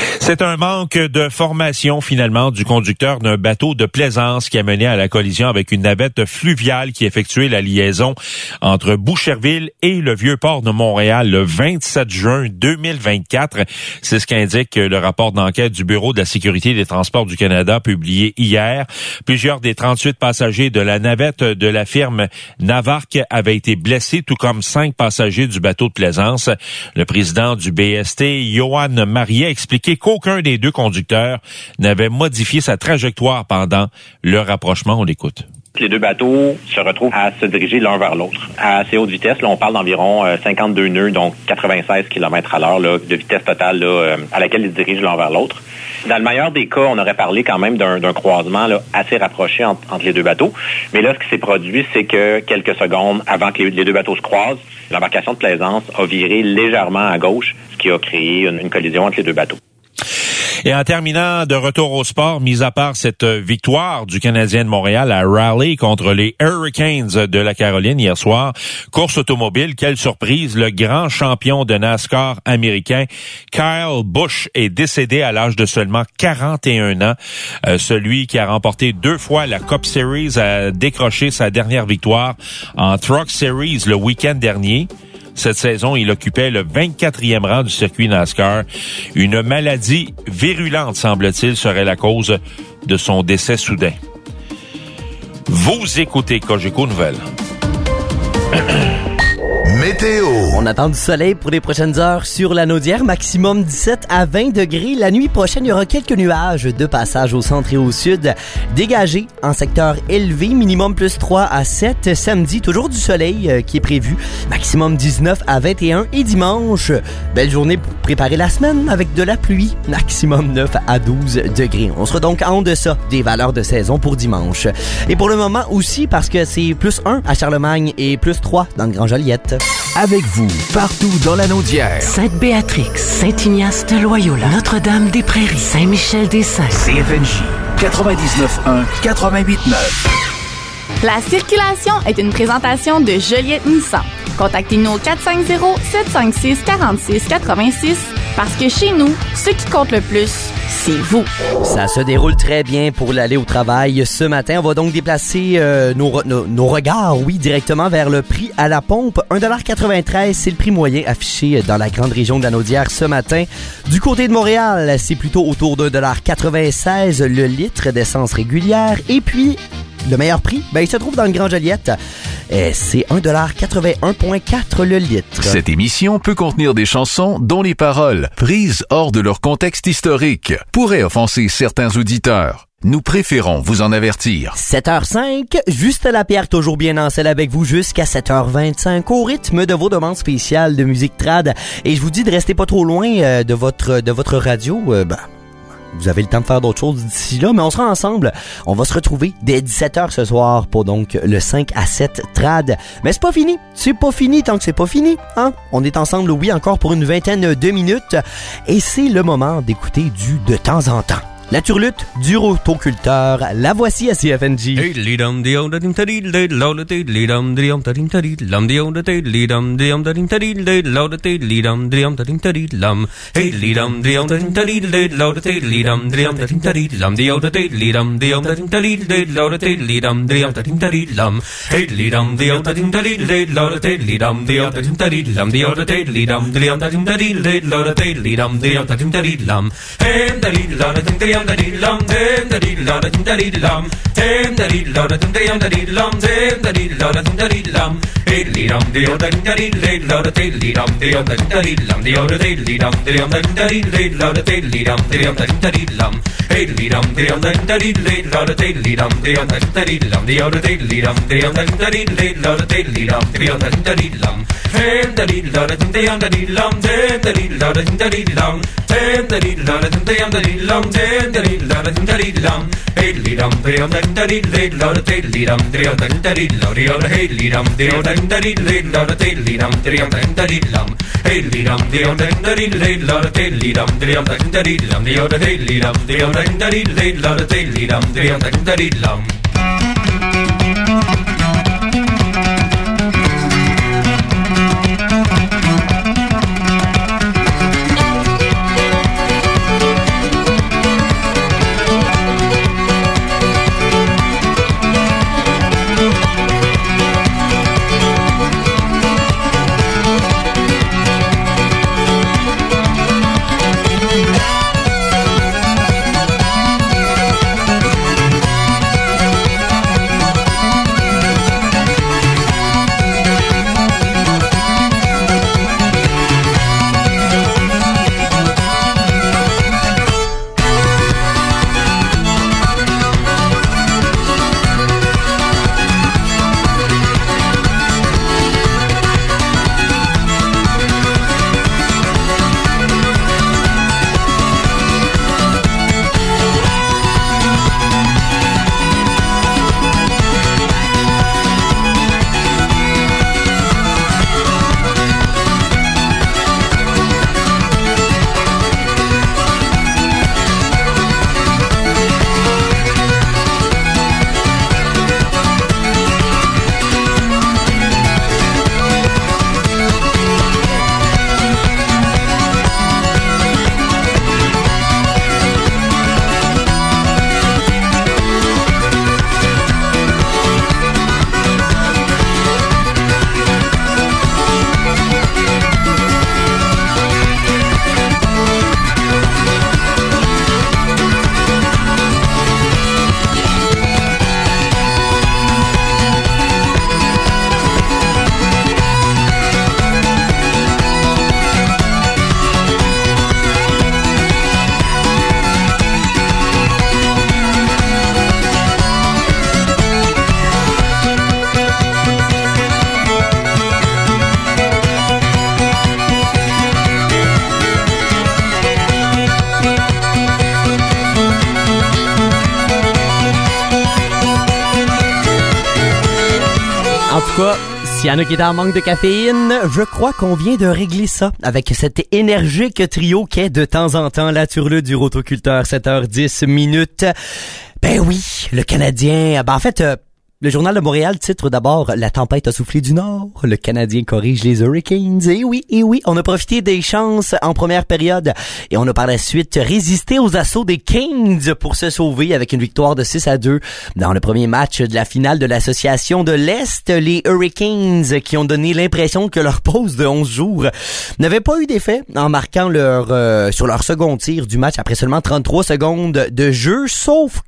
C'est un manque de formation, finalement, du conducteur d'un bateau de plaisance qui a mené à la collision avec une navette fluviale qui effectuait la liaison entre Boucherville et le Vieux-Port de Montréal le 27 juin 2024. C'est ce qu'indique le rapport d'enquête du Bureau de la sécurité des transports du Canada publié hier. Plusieurs des 38 passagers de la navette de la firme Navarque avaient été blessés, tout comme 5 passagers du bateau de plaisance. Le président du BST, Johan Mariet, a expliqué qu'aucun des deux conducteurs n'avait modifié sa trajectoire pendant le rapprochement. On l'écoute. Les deux bateaux se retrouvent à se diriger l'un vers l'autre. À assez haute vitesse, là, on parle d'environ 52 nœuds, donc 96 km/h là, de vitesse totale là, à laquelle ils se dirigent l'un vers l'autre. Dans le meilleur des cas, on aurait parlé quand même d'un croisement là, assez rapproché entre les deux bateaux. Mais là, ce qui s'est produit, c'est que quelques secondes avant que les deux bateaux se croisent, l'embarcation de plaisance a viré légèrement à gauche, ce qui a créé une collision entre les deux bateaux. Et en terminant, de retour au sport, mis à part cette victoire du Canadien de Montréal à Raleigh contre les Hurricanes de la Caroline hier soir, course automobile, quelle surprise, le grand champion de NASCAR américain Kyle Busch est décédé à l'âge de seulement 41 ans. Celui qui a remporté 2 fois la Cup Series a décroché sa dernière victoire en Truck Series le week-end dernier. Cette saison, il occupait le 24e rang du circuit NASCAR. Une maladie virulente, semble-t-il, serait la cause de son décès soudain. Vous écoutez Cogeco Nouvelles. Météo. On attend du soleil pour les prochaines heures sur la Naudière, maximum 17 à 20 degrés. La nuit prochaine, il y aura quelques nuages de passage au centre et au sud. Dégagés en secteur élevé, minimum plus 3 à 7. Samedi, toujours du soleil qui est prévu, maximum 19 à 21. Et dimanche, belle journée pour préparer la semaine avec de la pluie, maximum 9 à 12 degrés. On sera donc en deçà des valeurs de saison pour dimanche. Et pour le moment aussi, parce que c'est plus 1 à Charlemagne et plus 3 dans le Grand Joliette. Avec vous, partout dans la Naudière. Sainte-Béatrix, Saint-Ignace de Loyola, Notre-Dame-des-Prairies, Saint-Michel-des-Saints. CFNJ 99.1, 88.9. La circulation est une présentation de Joliette Nissan. Contactez-nous au 450-756-4686 parce que chez nous, ce qui compte le plus, c'est vous. Ça se déroule très bien pour l'aller au travail ce matin. On va donc déplacer nos regards, directement vers le prix à la pompe. 1,93 $, c'est le prix moyen affiché dans la grande région de la Naudière ce matin. Du côté de Montréal, c'est plutôt autour de 1,96 $ le litre d'essence régulière. Et puis, le meilleur prix, il se trouve dans le Grand Joliette. C'est 1,81,4 $ le litre. Cette émission peut contenir des chansons dont les paroles, prises hors de leur contexte historique, pourraient offenser certains auditeurs. Nous préférons vous en avertir. 7h05, Juste Lapierre, toujours bien en selle avec vous jusqu'à 7h25 au rythme de vos demandes spéciales de musique trad. Et je vous dis de rester pas trop loin de votre radio. Vous avez le temps de faire d'autres choses d'ici là, mais on sera ensemble. On va se retrouver dès 17h ce soir pour donc le 5 à 7 trad. Mais c'est pas fini. C'est pas fini tant que c'est pas fini, hein? On est ensemble, oui, encore pour une vingtaine de minutes. Et c'est le moment d'écouter du de temps en temps. La turlute du rotoculteur, la voici à CFNJ. Dum da dee dum dum da dee da dum da dee dum dum da dee da dum da dee dum da dee dum da dee dum hey dum da dum da dee da dee dum da dee dum da dee dum da dee dum da dee dum da dee dum hey dum da dum da dee da dee dum da dee dum da dee dum da dee dum da dee dum da dee dum hey da dee da dum da dee dum da dee da dum da dee dum hey da dee da dum da dee dum da dee da dum da dee dum hey dum da dee da dee dum da dee dum hey dum da dum da dee da dee dum da dee dum hey dum da dee da dee dum da dee dum hey dum da dee da dee dum da dee dum cas, s'il y en a qui étaient en manque de caféine, je crois qu'on vient de régler ça avec cet énergique trio qu'est de temps en temps la turlue du rotoculteur, 7h10 minutes. Ben oui, le Canadien... en fait... le Journal de Montréal titre d'abord « La tempête a soufflé du Nord ». Le Canadien corrige les Hurricanes. Et oui, on a profité des chances en première période et on a par la suite résisté aux assauts des Kings pour se sauver avec une victoire de 6-2 dans le premier match de la finale de l'Association de l'Est. Les Hurricanes qui ont donné l'impression que leur pause de 11 jours n'avait pas eu d'effet en marquant sur leur second tir du match après seulement 33 secondes de jeu, sauf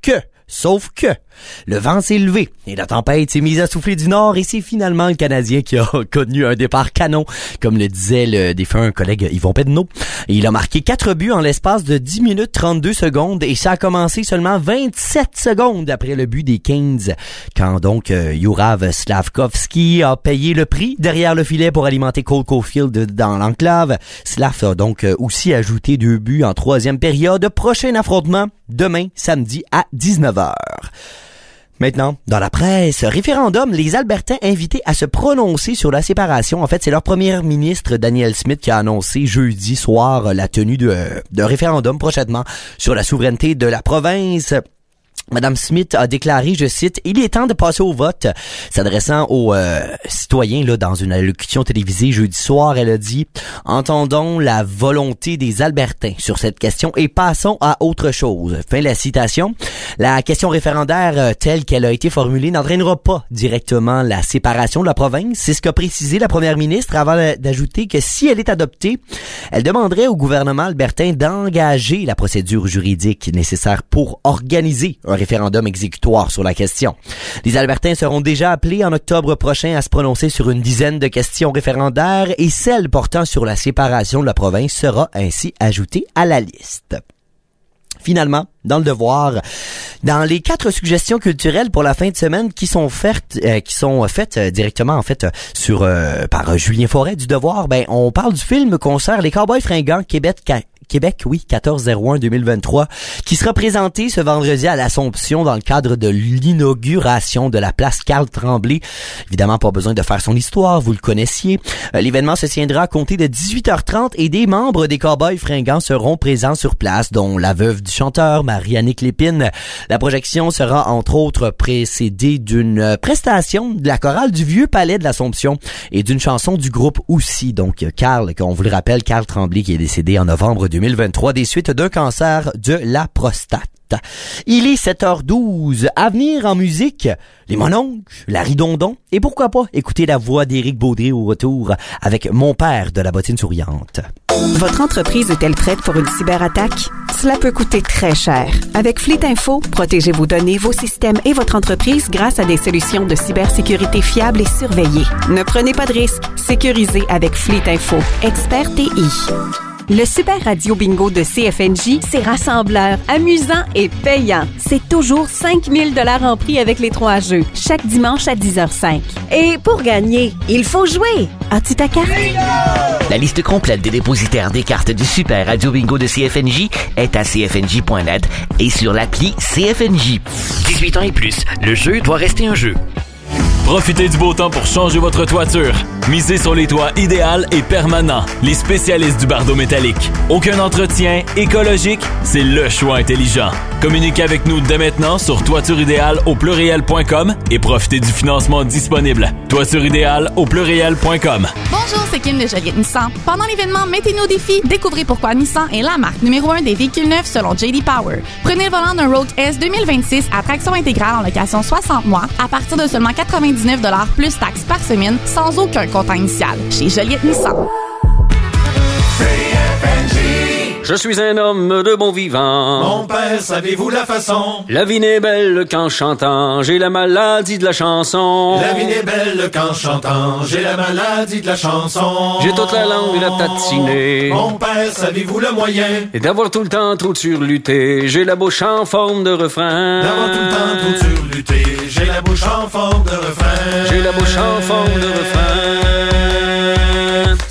que le vent s'est levé et la tempête s'est mise à souffler du nord et c'est finalement le Canadien qui a connu un départ canon, comme le disait le défunt collègue Yvon Pedneau. Il a marqué 4 buts en l'espace de 10 minutes 32 secondes et ça a commencé seulement 27 secondes après le but des Kings, quand donc Juraj Slafkovský a payé le prix derrière le filet pour alimenter Cole Caulfield dans l'enclave. Slav a donc aussi ajouté 2 buts en troisième période. Prochain affrontement demain, samedi à 19h. Maintenant, dans la presse, référendum, les Albertains invités à se prononcer sur la séparation. En fait, c'est leur premier ministre, Danielle Smith, qui a annoncé jeudi soir la tenue de référendum prochainement sur la souveraineté de la province. Madame Smith a déclaré, je cite, « Il est temps de passer au vote ». S'adressant aux citoyens là dans une allocution télévisée jeudi soir, elle a dit « Entendons la volonté des Albertains sur cette question et passons à autre chose ». Fin de la citation. La question référendaire telle qu'elle a été formulée n'entraînera pas directement la séparation de la province. C'est ce qu'a précisé la première ministre avant d'ajouter que si elle est adoptée, elle demanderait au gouvernement albertain d'engager la procédure juridique nécessaire pour organiser un référendum exécutoire sur la question. Les Albertains seront déjà appelés en octobre prochain à se prononcer sur une dizaine de questions référendaires et celle portant sur la séparation de la province sera ainsi ajoutée à la liste. Finalement, dans le Devoir, dans les 4 suggestions culturelles pour la fin de semaine qui sont faites directement en fait par Julien Forêt du Devoir, on parle du film concert Les Cowboys fringants Québec, 14/01/2023, qui sera présenté ce vendredi à l'Assomption dans le cadre de l'inauguration de la place Carl Tremblay. Évidemment, pas besoin de faire son histoire, vous le connaissiez. L'événement se tiendra à compter de 18h30 et des membres des Cowboys fringants seront présents sur place, dont la veuve du chanteur, Marie-Annick Lépine. La projection sera entre autres précédée d'une prestation de la chorale du Vieux Palais de l'Assomption et d'une chanson du groupe aussi. Donc, Carl, on vous le rappelle, Carl Tremblay qui est décédé en novembre 2023 des suites d'un cancer de la prostate. Il est 7h12. À venir en musique, les Mononcles, la Ridondon et pourquoi pas écouter la voix d'Éric Baudry au retour avec Mon père de la bottine souriante. Votre entreprise est-elle prête pour une cyberattaque? Cela peut coûter très cher. Avec Fleet Info, protégez vos données, vos systèmes et votre entreprise grâce à des solutions de cybersécurité fiables et surveillées. Ne prenez pas de risques. Sécurisez avec Fleet Info. Expert TI. Le Super Radio Bingo de CFNJ, c'est rassembleur, amusant et payant. C'est toujours 5 000 $ en prix avec les 3 jeux, chaque dimanche à 10h05. Et pour gagner, il faut jouer. As-tu ta carte? La liste complète des dépositaires des cartes du Super Radio Bingo de CFNJ est à cfnj.net et sur l'appli CFNJ. 18 ans et plus, le jeu doit rester un jeu. Profitez du beau temps pour changer votre toiture. Misez sur les toits idéal et permanents, les spécialistes du bardeau métallique. Aucun entretien, écologique, c'est le choix intelligent. Communiquez avec nous dès maintenant sur toitureideal.com et profitez du financement disponible. toitureideal.com. Bonjour, c'est Kim de Joliette Nissan. Pendant l'événement Mettez-nous au défi, découvrez pourquoi Nissan est la marque numéro 1 des véhicules neufs selon J.D. Power. Prenez le volant d'un Rogue S 2026 à traction intégrale en location 60 mois à partir de seulement 99$ plus taxes par semaine sans aucun comptant initial. Chez Joliette Nissan. Je suis un homme de bon vivant. Mon père, savez-vous la façon? La vie n'est belle qu'en chantant. J'ai la maladie de la chanson. La vie n'est belle qu'en chantant. J'ai la maladie de la chanson. J'ai toute la langue à tatiner. Mon père, savez-vous le moyen? Et d'avoir tout le temps trop de surluté. J'ai la bouche en forme de refrain. D'avoir tout le temps trop de surluté. J'ai la bouche en forme de refrain. J'ai la bouche en forme de refrain.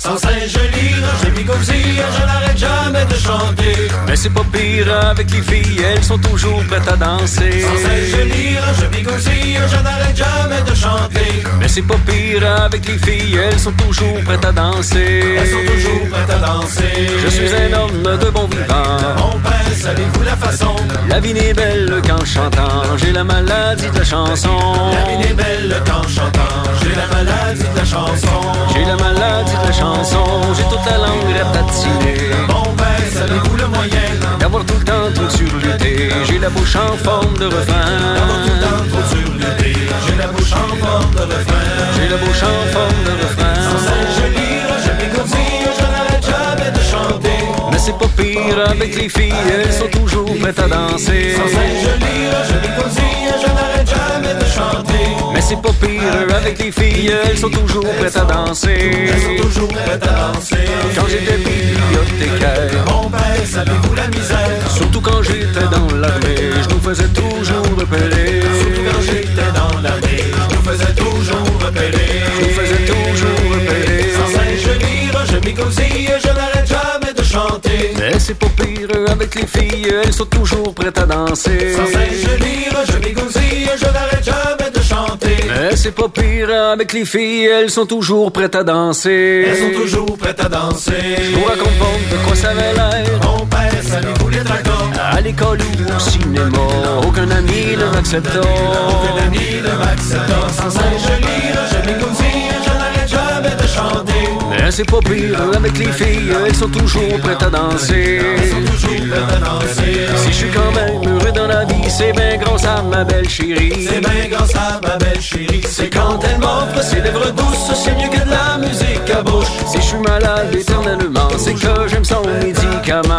Sans cesse je lire, je m'écousille, je n'arrête jamais de chanter. Mais c'est pas pire avec les filles, elles sont toujours prêtes à danser. Sans cesse je lire, je m'écousille, je n'arrête jamais de chanter. Mais c'est pas pire avec les filles, elles sont toujours prêtes à danser. Elles sont toujours prêtes à danser. Je suis un homme de bon vivant. Mon père, savez-vous la façon? La vie n'est belle qu'en chantant, j'ai la maladie de la chanson. La vie n'est belle qu'en chantant, j'ai la maladie de la chanson. J'ai la maladie de la chanson, j'ai toute la langue rapatinée. Mon père, savez-vous le moyen? D'avoir tout le temps trop surluté, j'ai la bouche en forme de refrain. D'avoir tout le temps trop surluté, j'ai la bouche en forme de refrain. J'ai la bouche en forme de refrain. Sans cesse je lire, je m'écoutille, je n'arrête jamais de chanter. Mais c'est pas pire avec les filles, elles sont toujours prêtes à danser. Sans cesse je lire, je m'écoutille, je n'arrête jamais de chanter. Mais c'est pas pire avec les filles, elles sont toujours prêtes à danser. Elles sont toujours prêtes à danser. Quand j'étais bibliothécaire, mon père, savez-vous la misère? Surtout quand j'étais dans l'armée, je nous faisais toujours repérer. Surtout quand j'étais dans l'armée, je nous faisais toujours repérer. Je nous faisais toujours repérer. Sans cesse je lire, je m'écousille, je n'arrête jamais de chanter. Mais c'est pas pire avec les filles, elles sont toujours prêtes à danser. Sans cesse je lire, je m'écousille, je n'arrête jamais de chanter. Mais c'est pas pire avec les filles, elles sont toujours prêtes à danser. Elles sont toujours prêtes à danser. Je vous raconte pas de quoi ça avait l'air. Mon père, savez-vous les dragons? À l'école ou au cinéma, aucun ami ne m'accepta. Aucun ami ne m'accepta. Sans cesse je lire, je m'écousille, je n'arrête jamais de chanter. Mais c'est pas pire avec les filles, elles sont toujours prêtes à danser. Elles sont toujours prêtes à danser. Si je suis quand même heureux dans la vie, c'est bien grâce à ma belle chérie. C'est bien grâce à ma belle chérie. C'est quand elle m'offre ses lèvres douces, c'est mieux que de la musique à bouche. Si je suis malade éternellement, c'est que j'aime son médicament.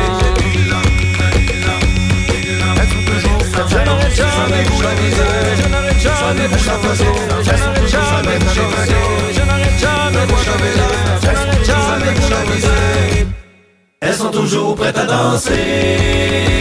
Je n'arrête jamais de chanter, je n'arrête jamais de chanter, je n'arrête jamais de chanter, je n'arrête jamais de chanter, je n'arrête jamais de chanter. Elles sont toujours prêtes à danser.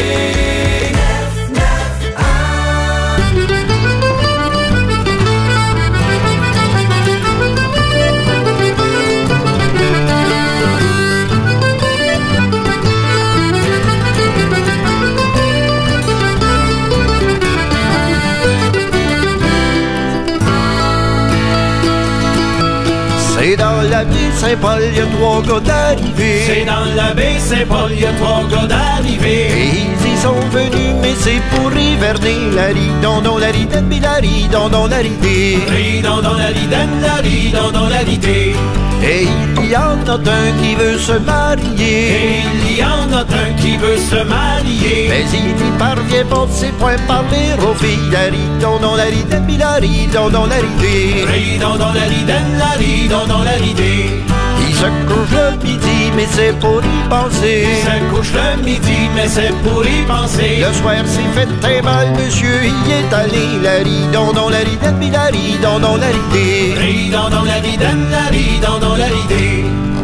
C'est dans la baie Saint-Paul, il y a 3 gars d'arrivée. C'est dans la baie Saint-Paul, il y a 3 gars d'arrivée. Et ils y sont venus, mais c'est pour hiverner. La ri, don, don, la ri, den, bi, la ri, don, don, la ri, dé. Ri, don, don, la ri, den, la ri, don, don, la ri, dé. Et il y en a un qui veut se marier. Et il y en a un qui veut se marier. Mais il n'y parvient pas de ses points parler aux filles. La ri, don, don, la ri, den, bi, la ri, don, don, la ri, dé. Ri, don, don, la ri, den, la ri, don, don, la ri, dé. Il se couche le midi, mais c'est pour y penser. Il se couche le midi, mais c'est pour y penser. Le soir s'est fait très mal, monsieur y est allé. La ri, don, don, la ri, den, bi, la ri, don, don, la ri, dé. Ri, don, don, la ri, den, la ri, don, don, la ri, dé.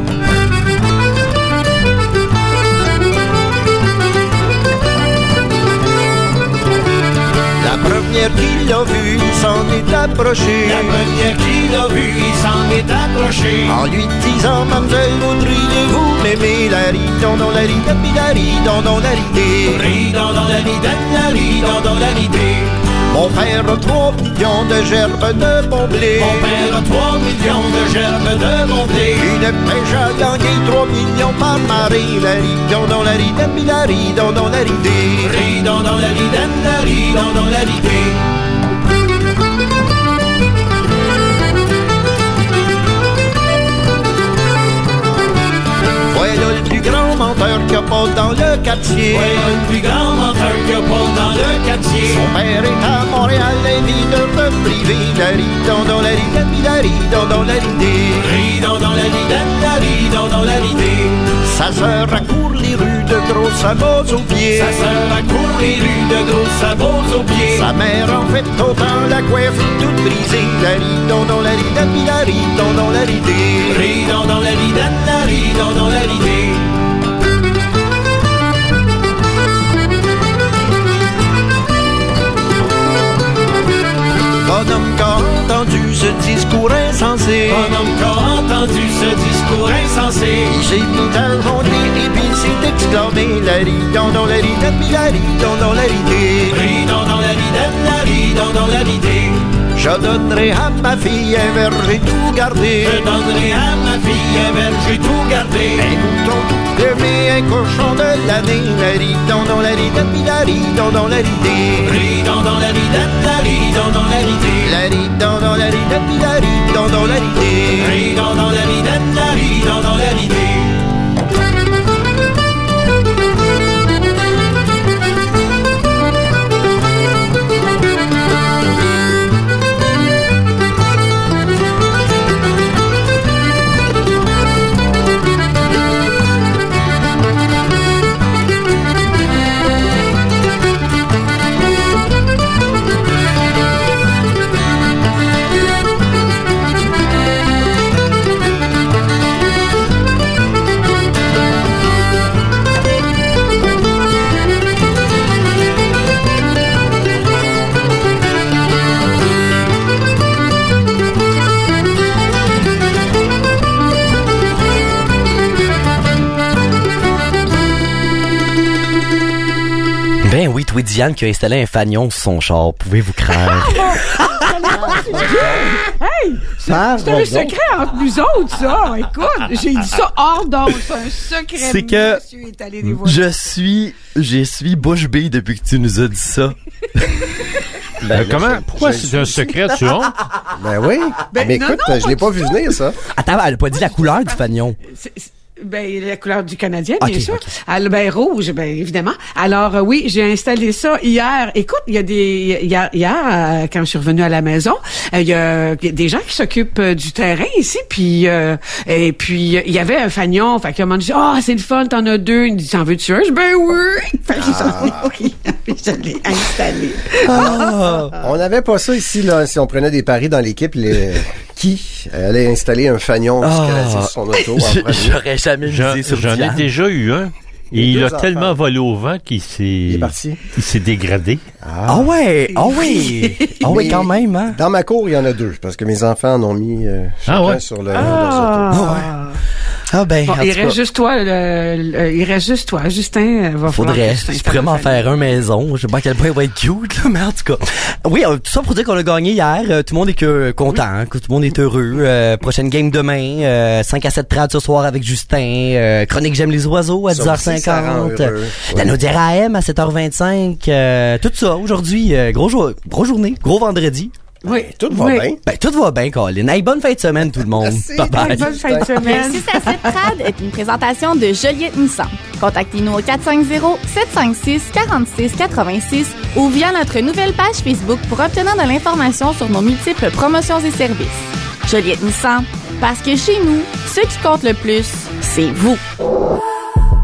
La première qu'il a vue, il s'en est approché. La première qu'il a vue, il s'en est approché. En lui disant, mademoiselle, voudriez-vous m'aimer? La ri, don, don, la ri, den, bi, la ri, don, don, la ri, dé. Ri, don, don, la ri, den, la ri, don, don, la ri, dé. Mon père a 3 millions de gerbes de bon blé. Mon père a 3 millions de gerbes de bon blé. Une pêche a gagné 3 millions par marée. La ri, don, don, la ri, den, bi, la ri, don, don, la ri, dé. Ri, don, don, la ri, den, la ri, don, don, la ri, dé. Voilà le plus grand menteur qu'il y a pas dans le quartier. Voilà le plus grand menteur qu'il y a pas dans le quartier. Son père est à Montréal, éditeur de privé. La ri, don, don, la ri, den, bi, la ri, don, don, la ri, dé. Ri, don, don, la ri, den, la ri, don, don, la ri, dé. Sa sœur accourt les rues de gros sabots aux pieds. Sa sœur accourt les rues de gros sabots aux pieds. Sa mère en fait autant la coiffe toute brisée. La ri, don, don, la ri, den, bi, la ri, don, don, la ri, dé. Ri, don, don, la ri, den, la ri, don, don, la ri, dé. Bonhomme qu'a entendu ce discours insensé. Bonhomme qu'a entendu entendu ce discours insensé. J'ai mis dans le rondé et puis il s'est exclamé la ridon dans la ridette, puis la ridon dans la ridée. Ridon dans la ridette, la ridon dans la ridée. Je donnerai à ma fille un verre, j'ai tout gardé. Je donnerai à ma fille un verre, j'ai tout gardé. Un mouton tout levé, un cochon de l'année. La ridon dans la ridette, puis la ridon dans la ridée. Ridon dans la ridette, la ridon dans la ridée. La ridon dans la ridette, puis la ridon dans la ridée. Ridon dans la ridette, la ridon dans la ridée. Ben oui, Diane qui a installé un fanion sur son char. Pouvez-vous craindre? Hey! C'est un secret entre nous autres, ça. Écoute, j'ai dit ça hors d'onde. C'est un secret. C'est que Monsieur est allé les voir. je suis bouche bée depuis que tu nous as dit ça. Comment? Pourquoi c'est un secret, tu honte? Ben oui. Ben, mais non, écoute, non, je l'ai pas vu venir, ça. Attends, elle a pas dit la couleur du fanion. Ben, la couleur du Canadien, bien Okay, sûr. okay. Alors, ben, rouge, ben, évidemment. Alors, oui, j'ai installé ça hier. Écoute, il y a hier, quand je suis revenue à la maison, il y a des gens qui s'occupent du terrain ici, puis, et puis, il y avait un fanion. Fait qu'à un moment donné, c'est le fun, t'en as deux. Il dit, t'en veux-tu un? Je dis, ben oui! Fait que je l'ai installé. On n'avait pas ça ici, là. Si on prenait des paris dans l'équipe, qui allait installer un fanion du Canadien sur son auto. J'aurais jamais misé sur J'en ai Diane. déjà eu un. Et il a tellement volé au vent qu'il est parti. Il s'est dégradé. Ah oui, quand même, hein? Dans ma cour, il y en a deux, parce que mes enfants en ont mis chacun sur leurs autos. Ah ben, bon, il reste juste toi, Justin. Faudrait. Je pourrais m'en faire un maison. Je sais pas à quel point il va être cute, là, mais en tout cas. Oui, tout ça pour dire qu'on a gagné hier. Tout le monde est content, que tout le monde est heureux. Prochaine game demain, 5 à 7 trades ce soir avec Justin. Chronique J'aime les oiseaux à 10h50. La Naudière AM à 7h25. Tout ça aujourd'hui. Grosse journée, gros vendredi. Oui, tout va bien. Ben, tout va bien, Colin. Hey, bonne fin de semaine, tout le monde. Bye-bye. Bonne fin de semaine. 6 à 7 trad est une présentation de Joliette Nissan. Contactez-nous au 450-756-4686 ou via notre nouvelle page Facebook pour obtenir de l'information sur nos multiples promotions et services. Joliette Nissan, parce que chez nous, ce qui compte le plus, c'est vous.